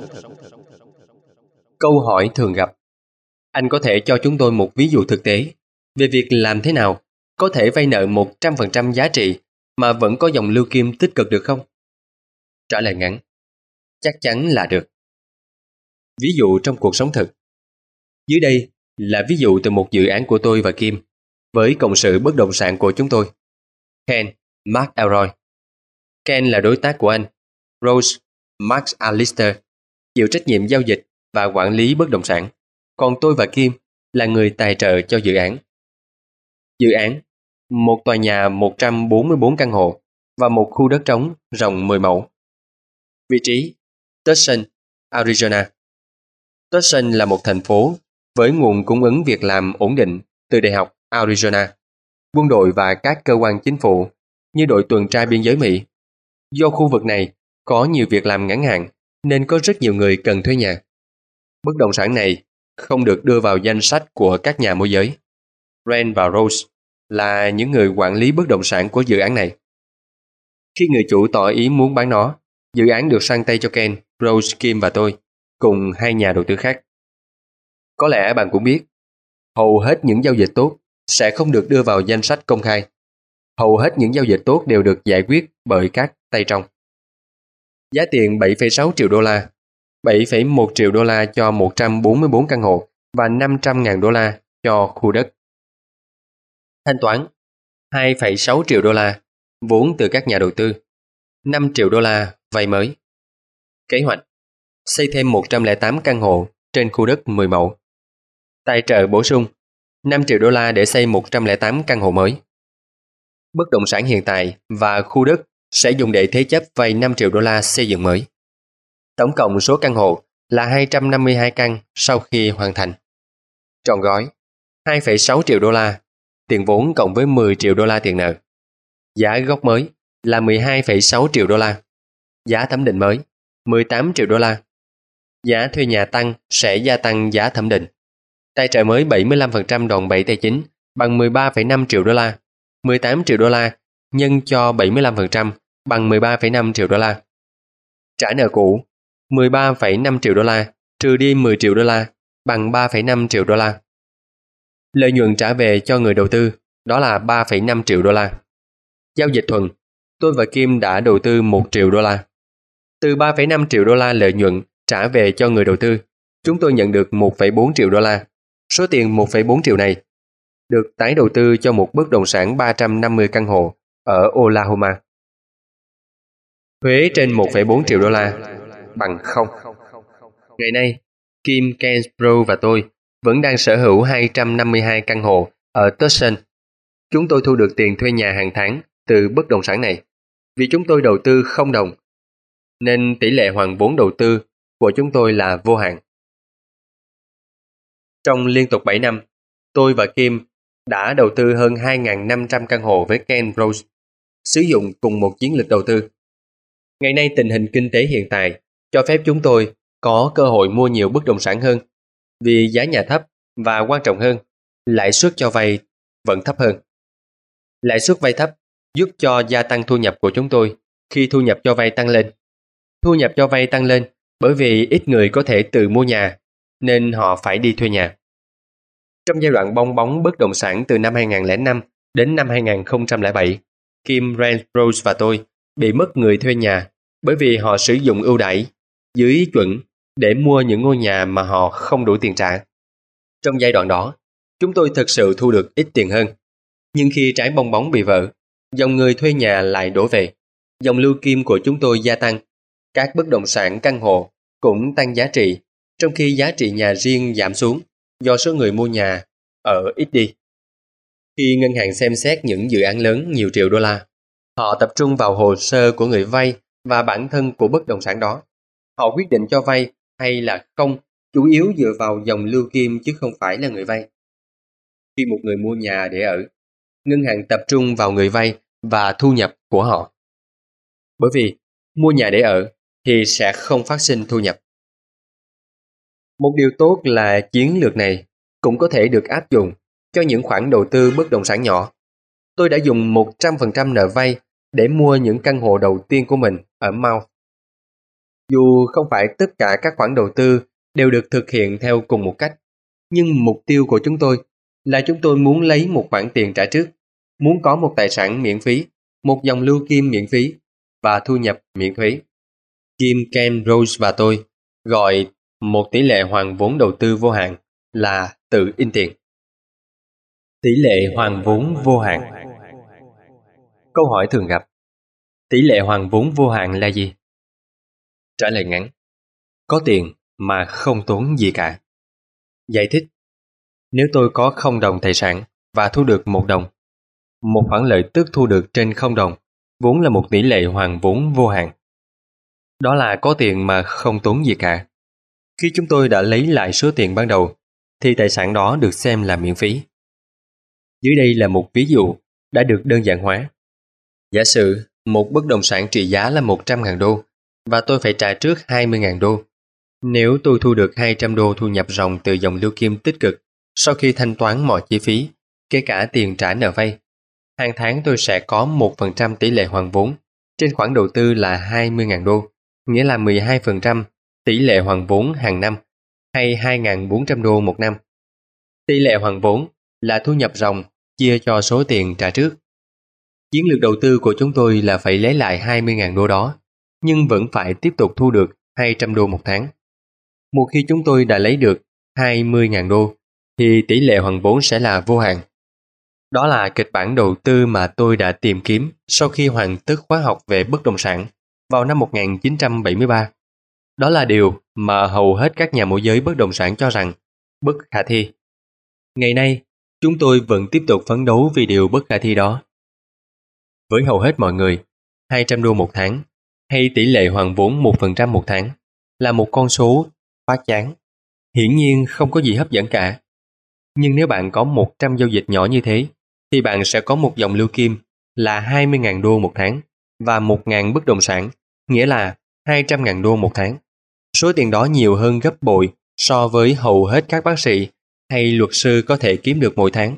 Câu hỏi thường gặp, anh có thể cho chúng tôi một ví dụ thực tế về việc làm thế nào có thể vay nợ một trăm phần trăm giá trị mà vẫn có dòng lưu kim tích cực được không? Trả lời ngắn, chắc chắn là được. Ví dụ trong cuộc sống thực. Dưới đây là ví dụ từ một dự án của tôi và Kim với cộng sự bất động sản của chúng tôi. Ken, Mark Elroy. Ken là đối tác của anh. Rose, Max Alistair, chịu trách nhiệm giao dịch và quản lý bất động sản. Còn tôi và Kim là người tài trợ cho dự án. Dự án, một tòa nhà một trăm bốn mươi bốn căn hộ và một khu đất trống rộng mười mẫu. Vị trí, Tucson, Arizona. Tucson là một thành phố với nguồn cung ứng việc làm ổn định từ Đại học Arizona, quân đội và các cơ quan chính phủ như đội tuần tra biên giới Mỹ. Do khu vực này có nhiều việc làm ngắn hạn nên có rất nhiều người cần thuê nhà. Bất động sản này không được đưa vào danh sách của các nhà môi giới. Ren và Rose là những người quản lý bất động sản của dự án này. Khi người chủ tỏ ý muốn bán nó, dự án được sang tay cho Ken, Rose, Kim và tôi, cùng hai nhà đầu tư khác. Có lẽ bạn cũng biết, hầu hết những giao dịch tốt sẽ không được đưa vào danh sách công khai. Hầu hết những giao dịch tốt đều được giải quyết bởi các tay trong. Giá tiền bảy phẩy sáu triệu đô la, bảy phẩy một triệu đô la cho một trăm bốn mươi bốn căn hộ và năm trăm nghìn đô la cho khu đất. Thanh toán hai phẩy sáu triệu đô la vốn từ các nhà đầu tư, năm triệu đô la vay mới. Kế hoạch xây thêm một trăm lẻ tám căn hộ trên khu đất mười mẫu. Tài trợ bổ sung năm triệu đô la để xây một trăm lẻ tám căn hộ mới. Bất động sản hiện tại và khu đất sẽ dùng để thế chấp vay năm triệu đô la xây dựng mới. Tổng cộng số căn hộ là hai trăm năm mươi hai căn sau khi hoàn thành. Trọn gói hai phẩy sáu triệu đô la, tiền vốn cộng với mười triệu đô la tiền nợ. Giá gốc mới là mười hai phẩy sáu triệu đô la. Giá thẩm định mới mười tám triệu đô la. Giá thuê nhà tăng sẽ gia tăng giá thẩm định. Tài trợ mới bảy mươi lăm phần trăm đòn bẩy tài chính bằng mười ba phẩy năm triệu đô la. mười tám triệu đô la nhân cho bảy mươi lăm phần trăm bằng mười ba phẩy năm triệu đô la. Trả nợ cũ mười ba phẩy năm triệu đô la trừ đi mười triệu đô la bằng ba phẩy năm triệu đô la. Lợi nhuận trả về cho người đầu tư đó là ba phẩy năm triệu đô la. Giao dịch thuần, tôi và Kim đã đầu tư một triệu đô la. Từ ba phẩy năm triệu đô la lợi nhuận trả về cho người đầu tư, chúng tôi nhận được một phẩy bốn triệu đô la. Số tiền một phẩy bốn triệu này được tái đầu tư cho một bất động sản ba trăm năm mươi căn hộ ở Oklahoma. Thuế trên một phẩy bốn triệu đô la bằng không. Ngày nay, Kim Kensbro và tôi vẫn đang sở hữu hai trăm năm mươi hai căn hộ ở Tucson. Chúng tôi thu được tiền thuê nhà hàng tháng từ bất động sản này. Vì chúng tôi đầu tư không đồng, nên tỷ lệ hoàn vốn đầu tư của chúng tôi là vô hạn. Trong liên tục bảy năm, tôi và Kim đã đầu tư hơn hai nghìn năm trăm căn hộ với Ken Rose, sử dụng cùng một chiến lược đầu tư. Ngày nay tình hình kinh tế hiện tại cho phép chúng tôi có cơ hội mua nhiều bất động sản hơn vì giá nhà thấp và quan trọng hơn, lãi suất cho vay vẫn thấp hơn. Lãi suất vay thấp giúp cho gia tăng thu nhập của chúng tôi khi thu nhập cho vay tăng lên. Thu nhập cho vay tăng lên bởi vì ít người có thể tự mua nhà nên họ phải đi thuê nhà. Trong giai đoạn bong bóng bất động sản từ năm hai nghìn lẻ năm đến năm hai nghìn không trăm lẻ bảy, Kim Rose và tôi bị mất người thuê nhà bởi vì họ sử dụng ưu đãi dưới chuẩn để mua những ngôi nhà mà họ không đủ tiền trả. Trong giai đoạn đó, chúng tôi thực sự thu được ít tiền hơn. Nhưng khi trái bong bóng bị vỡ, dòng người thuê nhà lại đổ về. Dòng lưu kim của chúng tôi gia tăng. Các bất động sản căn hộ cũng tăng giá trị, trong khi giá trị nhà riêng giảm xuống do số người mua nhà ở ít đi. Khi ngân hàng xem xét những dự án lớn nhiều triệu đô la, họ tập trung vào hồ sơ của người vay và bản thân của bất động sản đó. Họ quyết định cho vay hay là không chủ yếu dựa vào dòng lưu kim chứ không phải là người vay. Khi một người mua nhà để ở, ngân hàng tập trung vào người vay và thu nhập của họ. Bởi vì mua nhà để ở thì sẽ không phát sinh thu nhập. Một điều tốt là chiến lược này cũng có thể được áp dụng cho những khoản đầu tư bất động sản nhỏ. Tôi đã dùng một trăm phần trăm nợ vay để mua những căn hộ đầu tiên của mình ở Mount. Dù không phải tất cả các khoản đầu tư đều được thực hiện theo cùng một cách, nhưng mục tiêu của chúng tôi là chúng tôi muốn lấy một khoản tiền trả trước, muốn có một tài sản miễn phí, một dòng lưu kim miễn phí và thu nhập miễn thuế. Kim Ken Rose và tôi gọi một tỷ lệ hoàn vốn đầu tư vô hạn là tự in tiền. Tỷ lệ hoàn vốn vô hạn. Câu hỏi thường gặp: tỷ lệ hoàn vốn vô hạn là gì? Trả lời ngắn: có tiền mà không tốn gì cả. Giải thích: nếu tôi có không đồng tài sản và thu được một đồng, một khoản lợi tức thu được trên không đồng vốn là một tỷ lệ hoàn vốn vô hạn. Đó là có tiền mà không tốn gì cả. Khi chúng tôi đã lấy lại số tiền ban đầu, thì tài sản đó được xem là miễn phí. Dưới đây là một ví dụ đã được đơn giản hóa. Giả sử một bất động sản trị giá là một trăm nghìn đô và tôi phải trả trước hai mươi nghìn đô. Nếu tôi thu được hai trăm đô thu nhập ròng từ dòng lưu kim tích cực sau khi thanh toán mọi chi phí, kể cả tiền trả nợ vay, hàng tháng tôi sẽ có một phần trăm tỷ lệ hoàn vốn trên khoản đầu tư là hai mươi nghìn đô, nghĩa là mười hai phần trăm tỷ lệ hoàn vốn hàng năm hay hai nghìn bốn trăm đô một năm. Tỷ lệ hoàn vốn là thu nhập ròng chia cho số tiền trả trước. Chiến lược đầu tư của chúng tôi là phải lấy lại hai mươi nghìn đô đó, nhưng vẫn phải tiếp tục thu được hai trăm đô một tháng. Một khi chúng tôi đã lấy được hai mươi nghìn đô, thì tỷ lệ hoàn vốn sẽ là vô hạn. Đó là kịch bản đầu tư mà tôi đã tìm kiếm sau khi hoàn tất khóa học về bất động sản vào năm một nghìn chín trăm bảy mươi ba. Đó là điều mà hầu hết các nhà môi giới bất động sản cho rằng bất khả thi. Ngày nay, chúng tôi vẫn tiếp tục phấn đấu vì điều bất khả thi đó. Với hầu hết mọi người, hai trăm đô một tháng hay tỷ lệ hoàn vốn một phần trăm một tháng là một con số phát chán. Hiển nhiên không có gì hấp dẫn cả. Nhưng nếu bạn có một trăm giao dịch nhỏ như thế, thì bạn sẽ có một dòng lưu kim là hai mươi nghìn đô một tháng và một nghìn bất động sản, nghĩa là hai trăm nghìn đô một tháng. Số tiền đó nhiều hơn gấp bội so với hầu hết các bác sĩ hay luật sư có thể kiếm được mỗi tháng.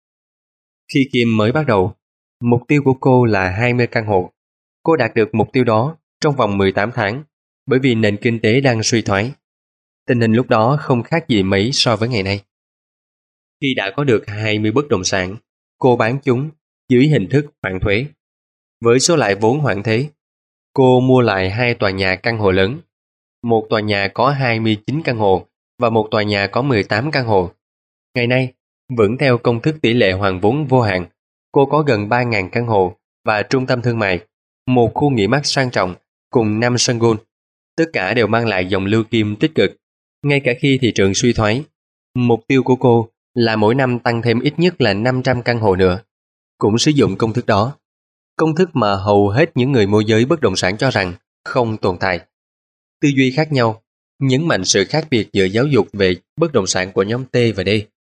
Khi Kim mới bắt đầu, mục tiêu của cô là hai mươi căn hộ. Cô đạt được mục tiêu đó trong vòng mười tám tháng bởi vì nền kinh tế đang suy thoái. Tình hình lúc đó không khác gì mấy so với ngày nay. Khi đã có được hai mươi bất động sản, cô bán chúng dưới hình thức hoãn thuế. Với số lại vốn hoãn thế, cô mua lại hai tòa nhà căn hộ lớn. Một tòa nhà có hai mươi chín căn hộ và một tòa nhà có mười tám căn hộ. Ngày nay, vẫn theo công thức tỷ lệ hoàn vốn vô hạn, cô có gần ba nghìn căn hộ và trung tâm thương mại, một khu nghỉ mát sang trọng cùng năm sân golf. Tất cả đều mang lại dòng lưu kim tích cực, ngay cả khi thị trường suy thoái. Mục tiêu của cô là mỗi năm tăng thêm ít nhất là năm trăm căn hộ nữa. Cũng sử dụng công thức đó. Công thức mà hầu hết những người môi giới bất động sản cho rằng không tồn tại. Tư duy khác nhau, nhấn mạnh sự khác biệt giữa giáo dục về bất động sản của nhóm T và D.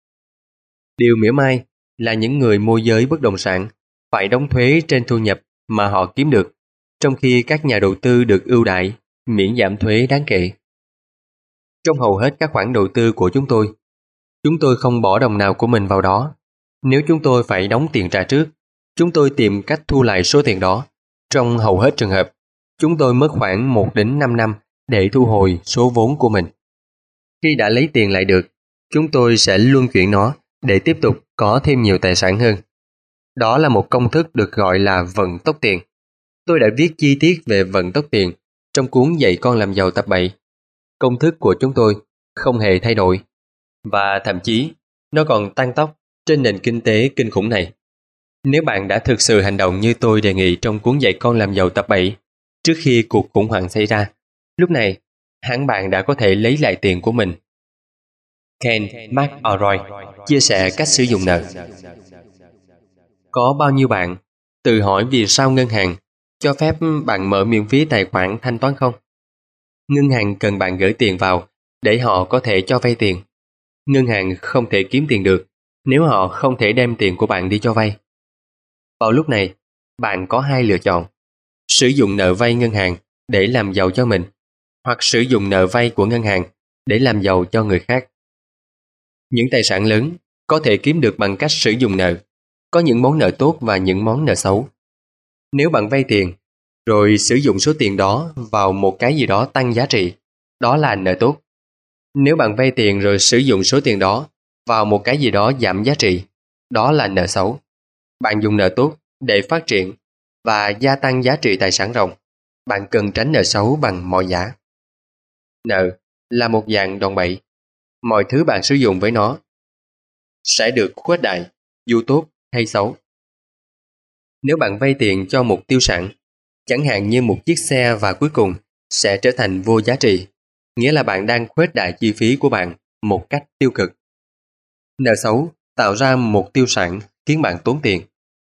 Điều mỉa mai là những người môi giới bất động sản phải đóng thuế trên thu nhập mà họ kiếm được, trong khi các nhà đầu tư được ưu đãi, miễn giảm thuế đáng kể. Trong hầu hết các khoản đầu tư của chúng tôi, chúng tôi không bỏ đồng nào của mình vào đó. Nếu chúng tôi phải đóng tiền trả trước, chúng tôi tìm cách thu lại số tiền đó. Trong hầu hết trường hợp, chúng tôi mất khoảng một đến năm năm để thu hồi số vốn của mình. Khi đã lấy tiền lại được, chúng tôi sẽ luân chuyển nó để tiếp tục có thêm nhiều tài sản hơn. Đó là một công thức được gọi là vận tốc tiền. Tôi đã viết chi tiết về vận tốc tiền trong cuốn Dạy con làm giàu tập bảy. Công thức của chúng tôi không hề thay đổi, và thậm chí nó còn tăng tốc trên nền kinh tế kinh khủng này. Nếu bạn đã thực sự hành động như tôi đề nghị trong cuốn Dạy con làm giàu tập bảy, trước khi cuộc khủng hoảng xảy ra, lúc này hẳn bạn đã có thể lấy lại tiền của mình. Ken McElroy chia sẻ cách sử dụng nợ. Có bao nhiêu bạn tự hỏi vì sao ngân hàng cho phép bạn mở miễn phí tài khoản thanh toán không? Ngân hàng cần bạn gửi tiền vào để họ có thể cho vay tiền. Ngân hàng không thể kiếm tiền được nếu họ không thể đem tiền của bạn đi cho vay. Vào lúc này, bạn có hai lựa chọn: sử dụng nợ vay ngân hàng để làm giàu cho mình, hoặc sử dụng nợ vay của ngân hàng để làm giàu cho người khác. Những tài sản lớn có thể kiếm được bằng cách sử dụng nợ. Có những món nợ tốt và những món nợ xấu. Nếu bạn vay tiền, rồi sử dụng số tiền đó vào một cái gì đó tăng giá trị, đó là nợ tốt. Nếu bạn vay tiền rồi sử dụng số tiền đó vào một cái gì đó giảm giá trị, đó là nợ xấu. Bạn dùng nợ tốt để phát triển và gia tăng giá trị tài sản ròng. Bạn cần tránh nợ xấu bằng mọi giá. Nợ là một dạng đòn bẩy. Mọi thứ bạn sử dụng với nó sẽ được khuếch đại, dù tốt hay xấu. Nếu bạn vay tiền cho một tiêu sản, chẳng hạn như một chiếc xe, và cuối cùng sẽ trở thành vô giá trị, nghĩa là bạn đang khuếch đại chi phí của bạn một cách tiêu cực. Nợ xấu tạo ra một tiêu sản khiến bạn tốn tiền.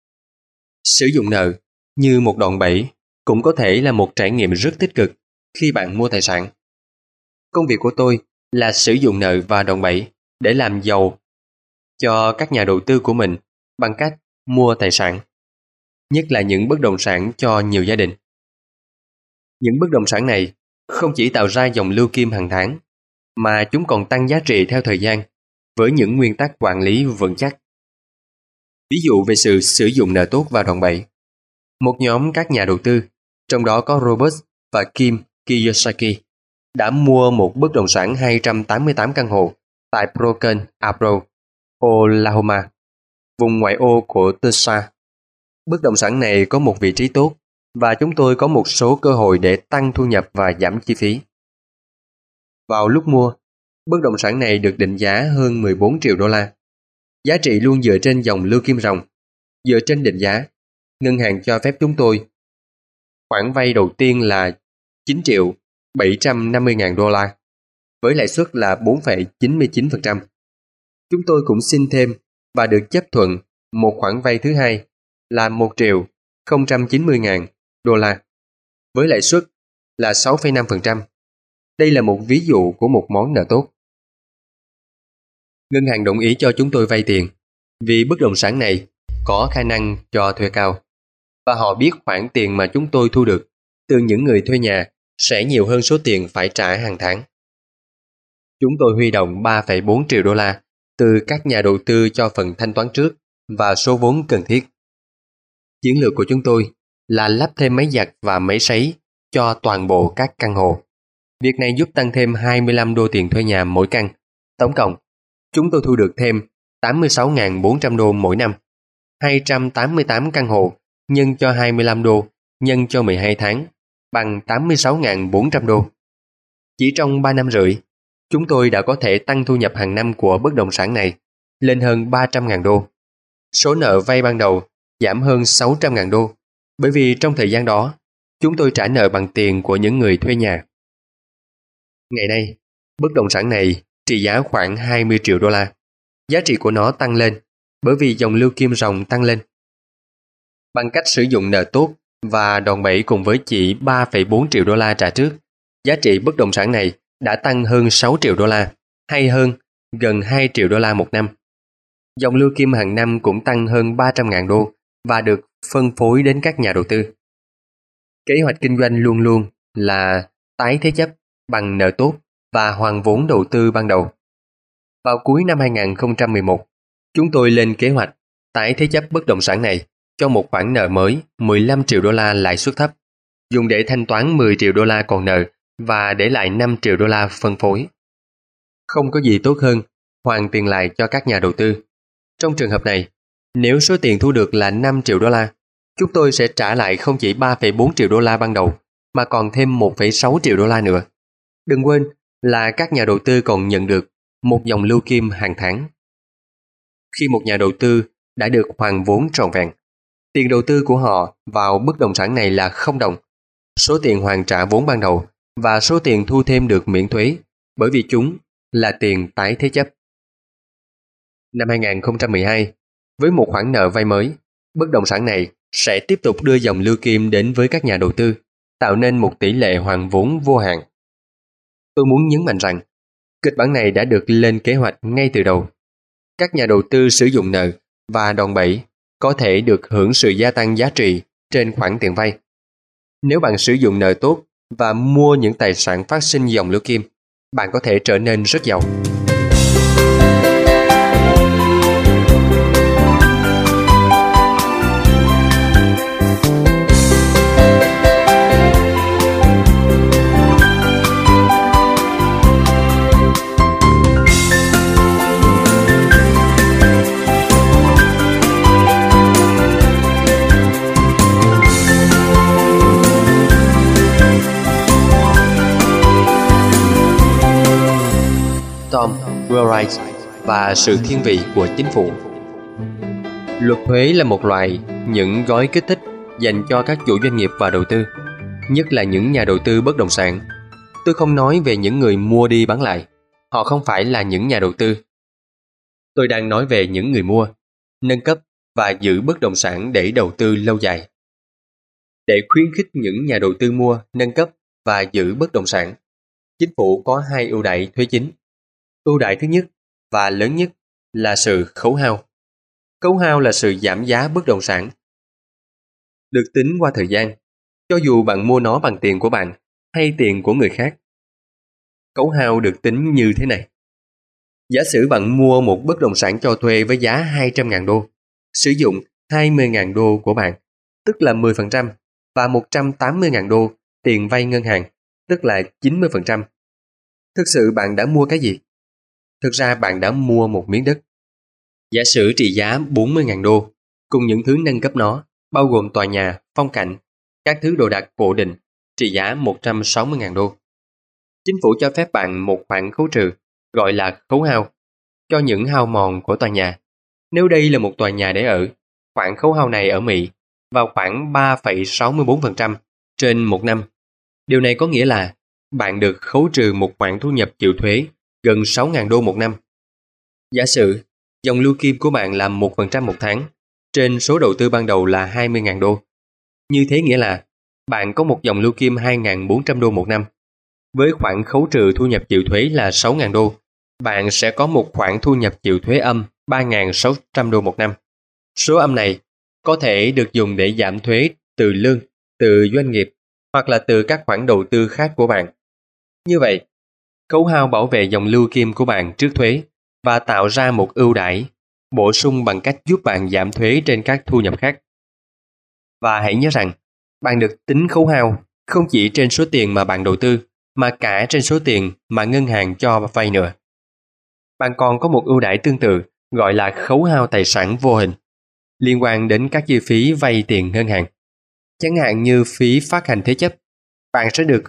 Sử dụng nợ như một đòn bẩy cũng có thể là một trải nghiệm rất tích cực khi bạn mua tài sản. Công việc của tôi là sử dụng nợ và đòn bẩy để làm giàu cho các nhà đầu tư của mình bằng cách mua tài sản, nhất là những bất động sản cho nhiều gia đình. Những bất động sản này không chỉ tạo ra dòng lưu kim hàng tháng, mà chúng còn tăng giá trị theo thời gian với những nguyên tắc quản lý vững chắc. Ví dụ về sự sử dụng nợ tốt và đòn bẩy. Một nhóm các nhà đầu tư, trong đó có Robert và Kim Kiyosaki, đã mua một bất động sản hai trăm tám mươi tám căn hộ tại Broken Arrow, Oklahoma, vùng ngoại ô của Tulsa. Bất động sản này có một vị trí tốt và chúng tôi có một số cơ hội để tăng thu nhập và giảm chi phí. Vào lúc mua, bất động sản này được định giá hơn mười bốn triệu đô la. Giá trị luôn dựa trên dòng lưu kim ròng. Dựa trên định giá, ngân hàng cho phép chúng tôi khoản vay đầu tiên là chín triệu bảy trăm năm mươi nghìn đô la, với lãi suất là bốn phẩy chín mươi chín phần trăm. Chúng tôi cũng xin thêm và được chấp thuận một khoản vay thứ hai là một triệu không trăm chín mươi nghìn đô la, với lãi suất là sáu phẩy năm phần trăm. Đây là một ví dụ của một món nợ tốt. Ngân hàng đồng ý cho chúng tôi vay tiền vì bất động sản này có khả năng cho thuê cao, và họ biết khoản tiền mà chúng tôi thu được từ những người thuê nhà sẽ nhiều hơn số tiền phải trả hàng tháng. Chúng tôi huy động ba phẩy bốn triệu đô la từ các nhà đầu tư cho phần thanh toán trước và số vốn cần thiết. Chiến lược của chúng tôi là lắp thêm máy giặt và máy sấy cho toàn bộ các căn hộ. Việc này giúp tăng thêm hai mươi lăm đô tiền thuê nhà mỗi căn. Tổng cộng, chúng tôi thu được thêm tám mươi sáu nghìn bốn trăm đô mỗi năm. hai trăm tám mươi tám căn hộ nhân cho hai mươi lăm đô nhân cho mười hai tháng bằng tám mươi sáu nghìn bốn trăm đô. Chỉ trong ba năm rưỡi, chúng tôi đã có thể tăng thu nhập hàng năm của bất động sản này lên hơn ba trăm nghìn đô. Số nợ vay ban đầu giảm hơn sáu trăm nghìn đô, bởi vì trong thời gian đó, chúng tôi trả nợ bằng tiền của những người thuê nhà. Ngày nay, bất động sản này trị giá khoảng hai mươi triệu đô la. Giá trị của nó tăng lên bởi vì dòng lưu kim ròng tăng lên. Bằng cách sử dụng nợ tốt và đòn bẩy cùng với chỉ ba phẩy bốn triệu đô la trả trước, giá trị bất động sản này đã tăng hơn sáu triệu đô la, hay hơn gần hai triệu đô la một năm. Dòng lưu kim hàng năm cũng tăng hơn ba trăm nghìn đô và được phân phối đến các nhà đầu tư. Kế hoạch kinh doanh luôn luôn là tái thế chấp bằng nợ tốt và hoàn vốn đầu tư ban đầu. Vào cuối năm hai nghìn không trăm mười một, chúng tôi lên kế hoạch tái thế chấp bất động sản này cho một khoản nợ mới mười lăm triệu đô la lãi suất thấp, dùng để thanh toán mười triệu đô la còn nợ và để lại năm triệu đô la phân phối. Không có gì tốt hơn hoàn tiền lại cho các nhà đầu tư. Trong trường hợp này, nếu số tiền thu được là năm triệu đô la, chúng tôi sẽ trả lại không chỉ ba phẩy bốn triệu đô la ban đầu, mà còn thêm một phẩy sáu triệu đô la nữa. Đừng quên là các nhà đầu tư còn nhận được một dòng lưu kim hàng tháng. Khi một nhà đầu tư đã được hoàn vốn trọn vẹn, tiền đầu tư của họ vào bất động sản này là không đồng. Số tiền hoàn trả vốn ban đầu và số tiền thu thêm được miễn thuế, bởi vì chúng là tiền tái thế chấp. Năm hai nghìn không trăm mười hai, với một khoản nợ vay mới, bất động sản này sẽ tiếp tục đưa dòng lưu kim đến với các nhà đầu tư, tạo nên một tỷ lệ hoàn vốn vô hạn. Tôi muốn nhấn mạnh rằng, kịch bản này đã được lên kế hoạch ngay từ đầu. Các nhà đầu tư sử dụng nợ và đòn bẩy có thể được hưởng sự gia tăng giá trị trên khoản tiền vay. Nếu bạn sử dụng nợ tốt và mua những tài sản phát sinh dòng lưu kim, bạn có thể trở nên rất giàu. Tom Wheelwright và sự thiên vị của chính phủ. Luật thuế là một loại những gói kích thích dành cho các chủ doanh nghiệp và đầu tư, nhất là những nhà đầu tư bất động sản. Tôi không nói về những người mua đi bán lại, họ không phải là những nhà đầu tư. Tôi đang nói về những người mua, nâng cấp và giữ bất động sản để đầu tư lâu dài. Để khuyến khích những nhà đầu tư mua, nâng cấp và giữ bất động sản, chính phủ có hai ưu đãi thuế chính. Ưu đãi thứ nhất và lớn nhất là sự khấu hao. Khấu hao là sự giảm giá bất động sản, được tính qua thời gian, cho dù bạn mua nó bằng tiền của bạn hay tiền của người khác. Khấu hao được tính như thế này. Giả sử bạn mua một bất động sản cho thuê với giá hai trăm nghìn đô, sử dụng hai mươi nghìn đô của bạn, tức là mười phần trăm, và một trăm tám mươi nghìn đô tiền vay ngân hàng, tức là chín mươi phần trăm. Thực sự bạn đã mua cái gì? Thực ra bạn đã mua một miếng đất. Giả sử trị giá bốn mươi nghìn đô, cùng những thứ nâng cấp nó, bao gồm tòa nhà, phong cảnh, các thứ đồ đạc cố định, trị giá một trăm sáu mươi nghìn đô. Chính phủ cho phép bạn một khoản khấu trừ, gọi là khấu hao, cho những hao mòn của tòa nhà. Nếu đây là một tòa nhà để ở, khoản khấu hao này ở Mỹ vào khoảng ba phẩy sáu mươi bốn phần trăm trên một năm. Điều này có nghĩa là bạn được khấu trừ một khoản thu nhập chịu thuế gần sáu nghìn đô một năm. Giả sử, dòng lưu kim của bạn là một phần trăm một tháng, trên số đầu tư ban đầu là hai mươi nghìn đô. Như thế nghĩa là bạn có một dòng lưu kim hai nghìn bốn trăm đô một năm. Với khoản khấu trừ thu nhập chịu thuế là sáu nghìn đô, bạn sẽ có một khoản thu nhập chịu thuế âm ba nghìn sáu trăm đô một năm. Số âm này có thể được dùng để giảm thuế từ lương, từ doanh nghiệp hoặc là từ các khoản đầu tư khác của bạn. Như vậy, khấu hao bảo vệ dòng lưu kim của bạn trước thuế và tạo ra một ưu đãi bổ sung bằng cách giúp bạn giảm thuế trên các thu nhập khác. Và hãy nhớ rằng, bạn được tính khấu hao không chỉ trên số tiền mà bạn đầu tư, mà cả trên số tiền mà ngân hàng cho vay nữa. Bạn còn có một ưu đãi tương tự gọi là khấu hao tài sản vô hình, liên quan đến các chi phí vay tiền ngân hàng. Chẳng hạn như phí phát hành thế chấp, bạn sẽ được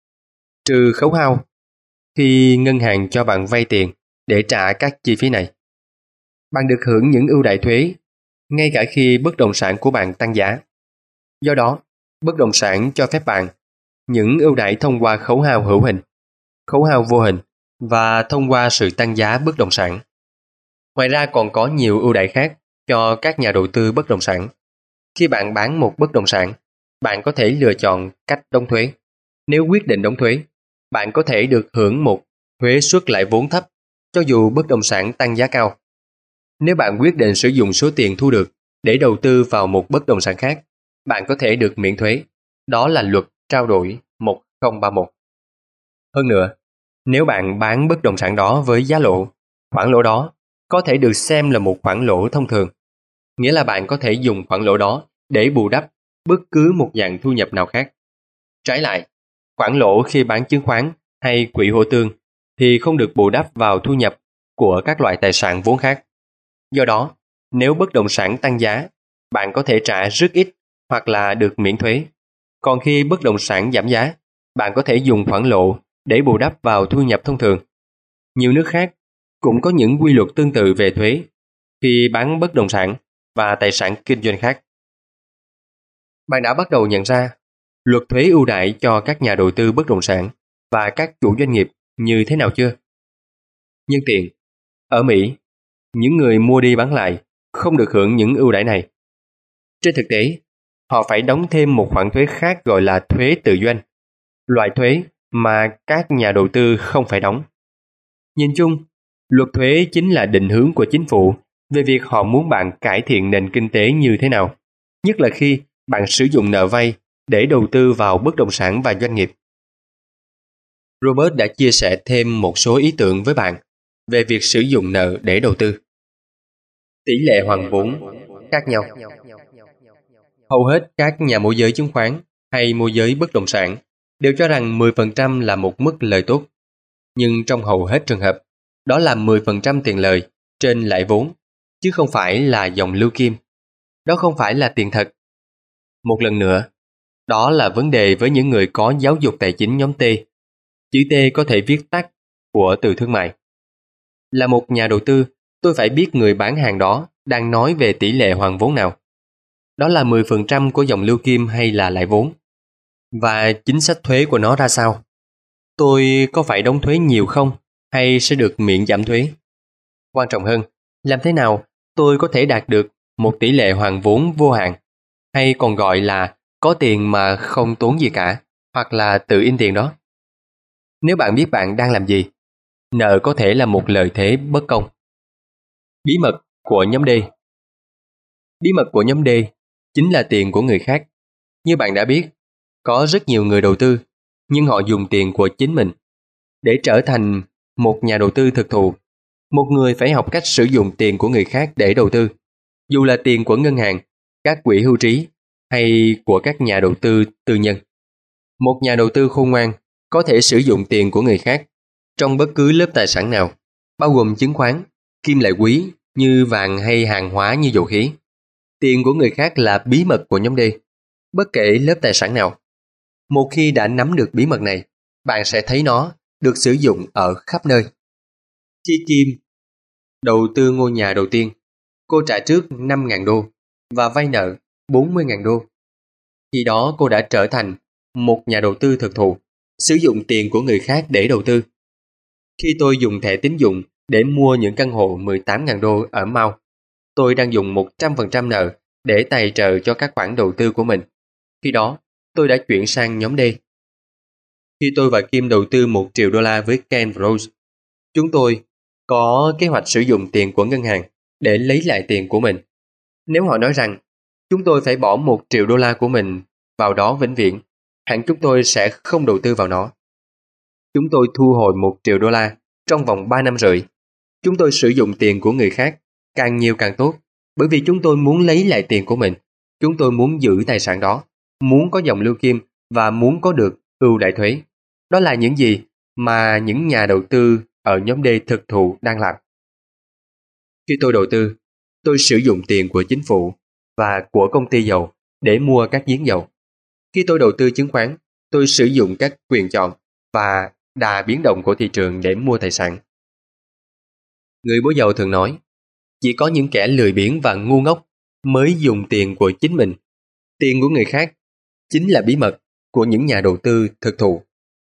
trừ khấu hao khi ngân hàng cho bạn vay tiền để trả các chi phí này. Bạn được hưởng những ưu đãi thuế ngay cả khi bất động sản của bạn tăng giá. Do đó, bất động sản cho phép bạn những ưu đãi thông qua khấu hao hữu hình, khấu hao vô hình và thông qua sự tăng giá bất động sản. Ngoài ra còn có nhiều ưu đãi khác cho các nhà đầu tư bất động sản. Khi bạn bán một bất động sản, bạn có thể lựa chọn cách đóng thuế. Nếu quyết định đóng thuế, bạn có thể được hưởng một thuế suất lãi vốn thấp cho dù bất động sản tăng giá cao. Nếu bạn quyết định sử dụng số tiền thu được để đầu tư vào một bất động sản khác, bạn có thể được miễn thuế. Đó là luật trao đổi một không ba mốt. Hơn nữa, nếu bạn bán bất động sản đó với giá lỗ, khoản lỗ đó có thể được xem là một khoản lỗ thông thường. Nghĩa là bạn có thể dùng khoản lỗ đó để bù đắp bất cứ một dạng thu nhập nào khác. Trái lại, khoản lỗ khi bán chứng khoán hay quỹ hỗ tương thì không được bù đắp vào thu nhập của các loại tài sản vốn khác. Do đó, nếu bất động sản tăng giá, bạn có thể trả rất ít hoặc là được miễn thuế. Còn khi bất động sản giảm giá, bạn có thể dùng khoản lỗ để bù đắp vào thu nhập thông thường. Nhiều nước khác cũng có những quy luật tương tự về thuế khi bán bất động sản và tài sản kinh doanh khác. Bạn đã bắt đầu nhận ra luật thuế ưu đãi cho các nhà đầu tư bất động sản và các chủ doanh nghiệp như thế nào chưa? Nhân tiện, ở Mỹ, những người mua đi bán lại không được hưởng những ưu đãi này. Trên thực tế, họ phải đóng thêm một khoản thuế khác gọi là thuế tự doanh, loại thuế mà các nhà đầu tư không phải đóng. Nhìn chung, luật thuế chính là định hướng của chính phủ về việc họ muốn bạn cải thiện nền kinh tế như thế nào, nhất là khi bạn sử dụng nợ vay để đầu tư vào bất động sản và doanh nghiệp. Robert đã chia sẻ thêm một số ý tưởng với bạn về việc sử dụng nợ để đầu tư. Tỷ lệ hoàn vốn khác nhau. Hầu hết các nhà môi giới chứng khoán hay môi giới bất động sản đều cho rằng mười phần trăm là một mức lời tốt. Nhưng trong hầu hết trường hợp, đó là mười phần trăm tiền lời trên lãi vốn, chứ không phải là dòng lưu kim. Đó không phải là tiền thật. Một lần nữa, đó là vấn đề với những người có giáo dục tài chính nhóm T. Chữ T có thể viết tắt của từ thương mại. Là một nhà đầu tư, tôi phải biết người bán hàng đó đang nói về tỷ lệ hoàn vốn nào. Đó là mười phần trăm của dòng lưu kim hay là lãi vốn? Và chính sách thuế của nó ra sao? Tôi có phải đóng thuế nhiều không? Hay sẽ được miễn giảm thuế? Quan trọng hơn, làm thế nào tôi có thể đạt được một tỷ lệ hoàn vốn vô hạn? Hay còn gọi là có tiền mà không tốn gì cả, hoặc là tự in tiền đó? Nếu bạn biết bạn đang làm gì, nợ có thể là một lợi thế bất công. Bí mật của nhóm D. Bí mật của nhóm D chính là tiền của người khác. Như bạn đã biết, có rất nhiều người đầu tư, nhưng họ dùng tiền của chính mình. Để trở thành một nhà đầu tư thực thụ, một người phải học cách sử dụng tiền của người khác để đầu tư, dù là tiền của ngân hàng, các quỹ hưu trí hay của các nhà đầu tư tư nhân. Một nhà đầu tư khôn ngoan có thể sử dụng tiền của người khác trong bất cứ lớp tài sản nào, bao gồm chứng khoán, kim loại quý như vàng hay hàng hóa như dầu khí. Tiền của người khác là bí mật của nhóm D, bất kể lớp tài sản nào. Một khi đã nắm được bí mật này, bạn sẽ thấy nó được sử dụng ở khắp nơi. Chi Kim đầu tư ngôi nhà đầu tiên, cô trả trước năm nghìn đô và vay nợ bốn mươi nghìn đô. Khi đó cô đã trở thành một nhà đầu tư thực thụ, Sử dụng tiền của người khác để đầu tư. Khi tôi dùng thẻ tín dụng để mua những căn hộ mười tám nghìn đô ở Mall, tôi đang dùng một trăm phần trăm nợ để tài trợ cho các khoản đầu tư của mình. Khi đó, tôi đã chuyển sang nhóm D. Khi tôi và Kim đầu tư một triệu đô la với Ken và Rose, chúng tôi có kế hoạch sử dụng tiền của ngân hàng để lấy lại tiền của mình. Nếu họ nói rằng chúng tôi phải bỏ một triệu đô la của mình vào đó vĩnh viễn, hẳn chúng tôi sẽ không đầu tư vào nó. Chúng tôi thu hồi một triệu đô la trong vòng ba năm rưỡi. Chúng tôi sử dụng tiền của người khác, càng nhiều càng tốt, bởi vì chúng tôi muốn lấy lại tiền của mình. Chúng tôi muốn giữ tài sản đó, muốn có dòng lưu kim và muốn có được ưu đãi thuế. Đó là những gì mà những nhà đầu tư ở nhóm D thực thụ đang làm. Khi tôi đầu tư, tôi sử dụng tiền của chính phủ và của công ty dầu để mua các giếng dầu. Khi tôi đầu tư chứng khoán, tôi sử dụng các quyền chọn và đà biến động của thị trường để mua tài sản. Người bố giàu thường nói, chỉ có những kẻ lười biếng và ngu ngốc mới dùng tiền của chính mình. Tiền của người khác chính là bí mật của những nhà đầu tư thực thụ.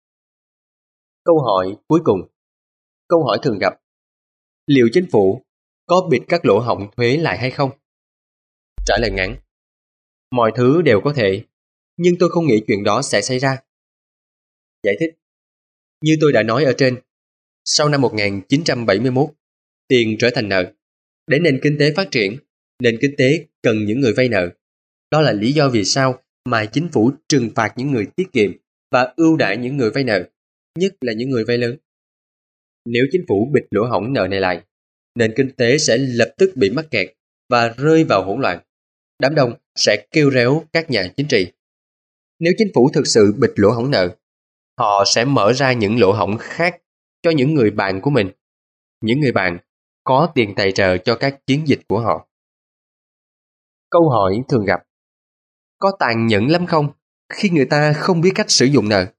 Câu hỏi cuối cùng. Câu hỏi thường gặp. Liệu chính phủ có bịt các lỗ hổng thuế lại hay không? Trả lời ngắn. Mọi thứ đều có thể, nhưng tôi không nghĩ chuyện đó sẽ xảy ra. Giải thích. Như tôi đã nói ở trên, sau năm một nghìn chín trăm bảy mươi mốt, tiền trở thành nợ. Để nền kinh tế phát triển, nền kinh tế cần những người vay nợ. Đó là lý do vì sao mà chính phủ trừng phạt những người tiết kiệm và ưu đãi những người vay nợ, nhất là những người vay lớn. Nếu chính phủ bịt lỗ hổng nợ này lại, nền kinh tế sẽ lập tức bị mắc kẹt và rơi vào hỗn loạn. Đám đông sẽ kêu réo các nhà chính trị. Nếu chính phủ thực sự bịt lỗ hổng nợ, họ sẽ mở ra những lỗ hổng khác cho những người bạn của mình. Những người bạn có tiền tài trợ cho các chiến dịch của họ. Câu hỏi thường gặp. Có tàn nhẫn lắm không khi người ta không biết cách sử dụng nợ?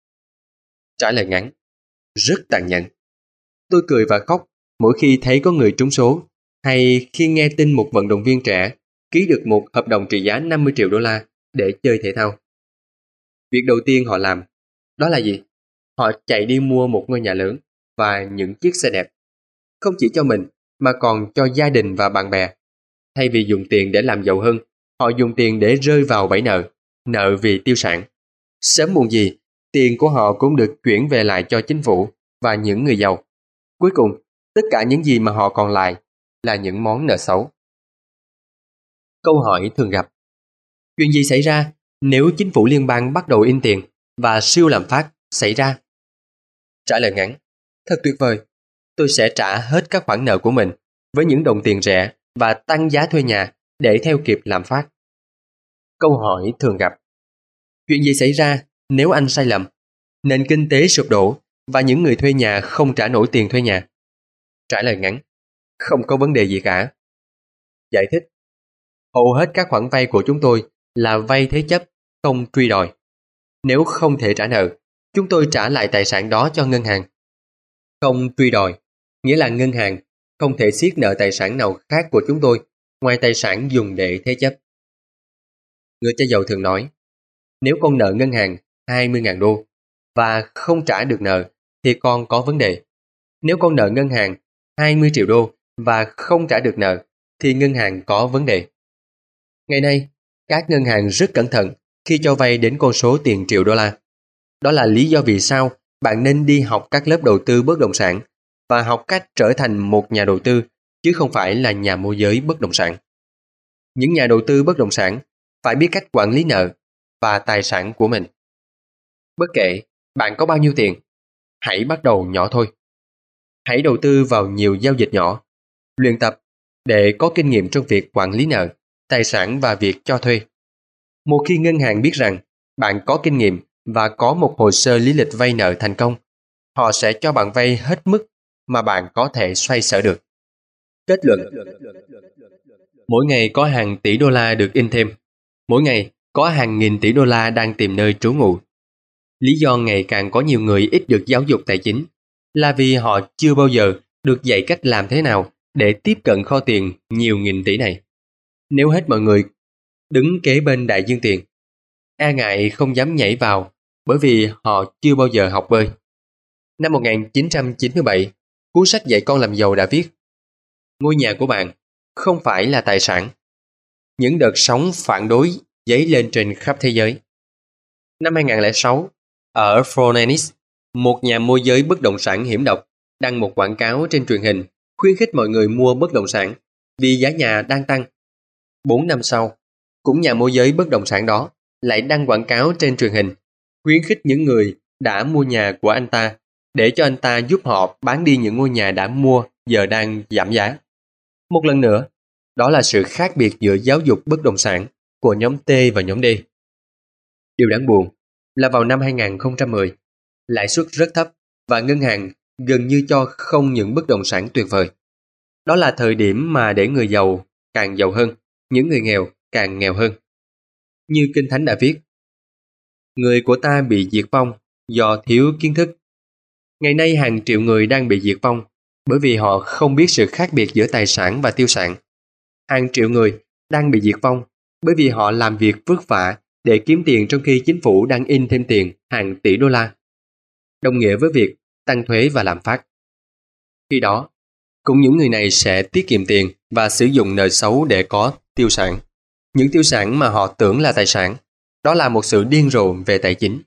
Trả lời ngắn. Rất tàn nhẫn. Tôi cười và khóc mỗi khi thấy có người trúng số, hay khi nghe tin một vận động viên trẻ ký được một hợp đồng trị giá năm mươi triệu đô la để chơi thể thao. Việc đầu tiên họ làm, đó là gì? Họ chạy đi mua một ngôi nhà lớn và những chiếc xe đẹp. Không chỉ cho mình, mà còn cho gia đình và bạn bè. Thay vì dùng tiền để làm giàu hơn, họ dùng tiền để rơi vào bẫy nợ, nợ vì tiêu sản. Sớm muộn gì, tiền của họ cũng được chuyển về lại cho chính phủ và những người giàu. Cuối cùng, tất cả những gì mà họ còn lại là những món nợ xấu. Câu hỏi thường gặp. Chuyện gì xảy ra nếu chính phủ liên bang bắt đầu in tiền và siêu lạm phát xảy ra? Trả lời ngắn. Thật tuyệt vời. Tôi sẽ trả hết các khoản nợ của mình với những đồng tiền rẻ và tăng giá thuê nhà để theo kịp lạm phát. Câu hỏi thường gặp. Chuyện gì xảy ra nếu anh sai lầm, nền kinh tế sụp đổ và những người thuê nhà không trả nổi tiền thuê nhà? Trả lời ngắn. Không có vấn đề gì cả. Giải thích. Hầu hết các khoản vay của chúng tôi là vay thế chấp, không truy đòi. Nếu không thể trả nợ, chúng tôi trả lại tài sản đó cho ngân hàng. Không truy đòi, nghĩa là ngân hàng không thể siết nợ tài sản nào khác của chúng tôi ngoài tài sản dùng để thế chấp. Người cha giàu thường nói, nếu con nợ ngân hàng hai mươi nghìn đô và không trả được nợ thì con có vấn đề. Nếu con nợ ngân hàng hai mươi triệu đô và không trả được nợ thì ngân hàng có vấn đề. Ngày nay, các ngân hàng rất cẩn thận khi cho vay đến con số tiền triệu đô la. Đó là lý do vì sao bạn nên đi học các lớp đầu tư bất động sản và học cách trở thành một nhà đầu tư, chứ không phải là nhà môi giới bất động sản. Những nhà đầu tư bất động sản phải biết cách quản lý nợ và tài sản của mình. Bất kể bạn có bao nhiêu tiền, hãy bắt đầu nhỏ thôi. Hãy đầu tư vào nhiều giao dịch nhỏ, luyện tập để có kinh nghiệm trong việc quản lý nợ, tài sản và việc cho thuê. Một khi ngân hàng biết rằng bạn có kinh nghiệm và có một hồ sơ lý lịch vay nợ thành công, họ sẽ cho bạn vay hết mức mà bạn có thể xoay sở được. Kết luận. Mỗi ngày có hàng tỷ đô la được in thêm. Mỗi ngày có hàng nghìn tỷ đô la đang tìm nơi trú ngụ. Lý do ngày càng có nhiều người ít được giáo dục tài chính là vì họ chưa bao giờ được dạy cách làm thế nào để tiếp cận kho tiền nhiều nghìn tỷ này. Nếu hết mọi người đứng kế bên đại dương tiền, e ngại không dám nhảy vào bởi vì họ chưa bao giờ học bơi. Năm một nghìn chín trăm chín mươi bảy, cuốn sách Dạy con làm giàu đã viết: ngôi nhà của bạn không phải là tài sản. Những đợt sóng phản đối dấy lên trên khắp thế giới. Năm hai nghìn không trăm lẻ sáu, ở Phoenix, một nhà môi giới bất động sản hiểm độc đăng một quảng cáo trên truyền hình khuyến khích mọi người mua bất động sản vì giá nhà đang tăng. Bốn năm sau, cũng nhà môi giới bất động sản đó lại đăng quảng cáo trên truyền hình khuyến khích những người đã mua nhà của anh ta để cho anh ta giúp họ bán đi những ngôi nhà đã mua giờ đang giảm giá. Một lần nữa, đó là sự khác biệt giữa giáo dục bất động sản của nhóm T và nhóm D. Điều đáng buồn là vào năm hai nghìn không trăm mười, lãi suất rất thấp và ngân hàng gần như cho không những bất động sản tuyệt vời. Đó là thời điểm mà để người giàu càng giàu hơn, những người nghèo càng nghèo hơn. Như Kinh Thánh đã viết: người của ta bị diệt vong do thiếu kiến thức. Ngày nay hàng triệu người đang bị diệt vong bởi vì họ không biết sự khác biệt giữa tài sản và tiêu sản. Hàng triệu người đang bị diệt vong bởi vì họ làm việc vất vả để kiếm tiền trong khi chính phủ đang in thêm tiền hàng tỷ đô la, đồng nghĩa với việc tăng thuế và lạm phát. Khi đó, cũng những người này sẽ tiết kiệm tiền và sử dụng nợ xấu để có tiêu sản. Những tiêu sản mà họ tưởng là tài sản, đó là một sự điên rồ về tài chính.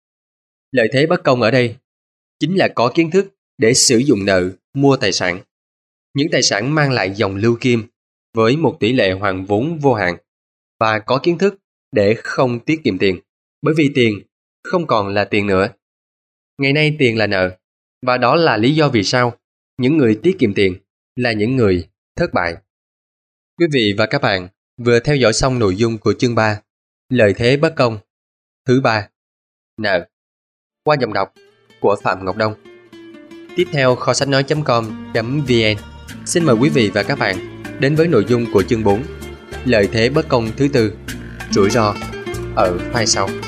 Lợi thế bất công ở đây chính là có kiến thức để sử dụng nợ mua tài sản. Những tài sản mang lại dòng lưu kim với một tỷ lệ hoàn vốn vô hạn, và có kiến thức để không tiết kiệm tiền, bởi vì tiền không còn là tiền nữa. Ngày nay tiền là nợ, và đó là lý do vì sao những người tiết kiệm tiền là những người thất bại. Quý vị và các bạn vừa theo dõi xong nội dung của chương ba, lợi thế bất công, thứ ba, nợ, qua giọng đọc của Phạm Ngọc Đông. Tiếp theo, kho sách nói chấm com chấm vn xin mời quý vị và các bạn đến với nội dung của chương bốn, lợi thế bất công thứ tư, rủi ro, ở file sau.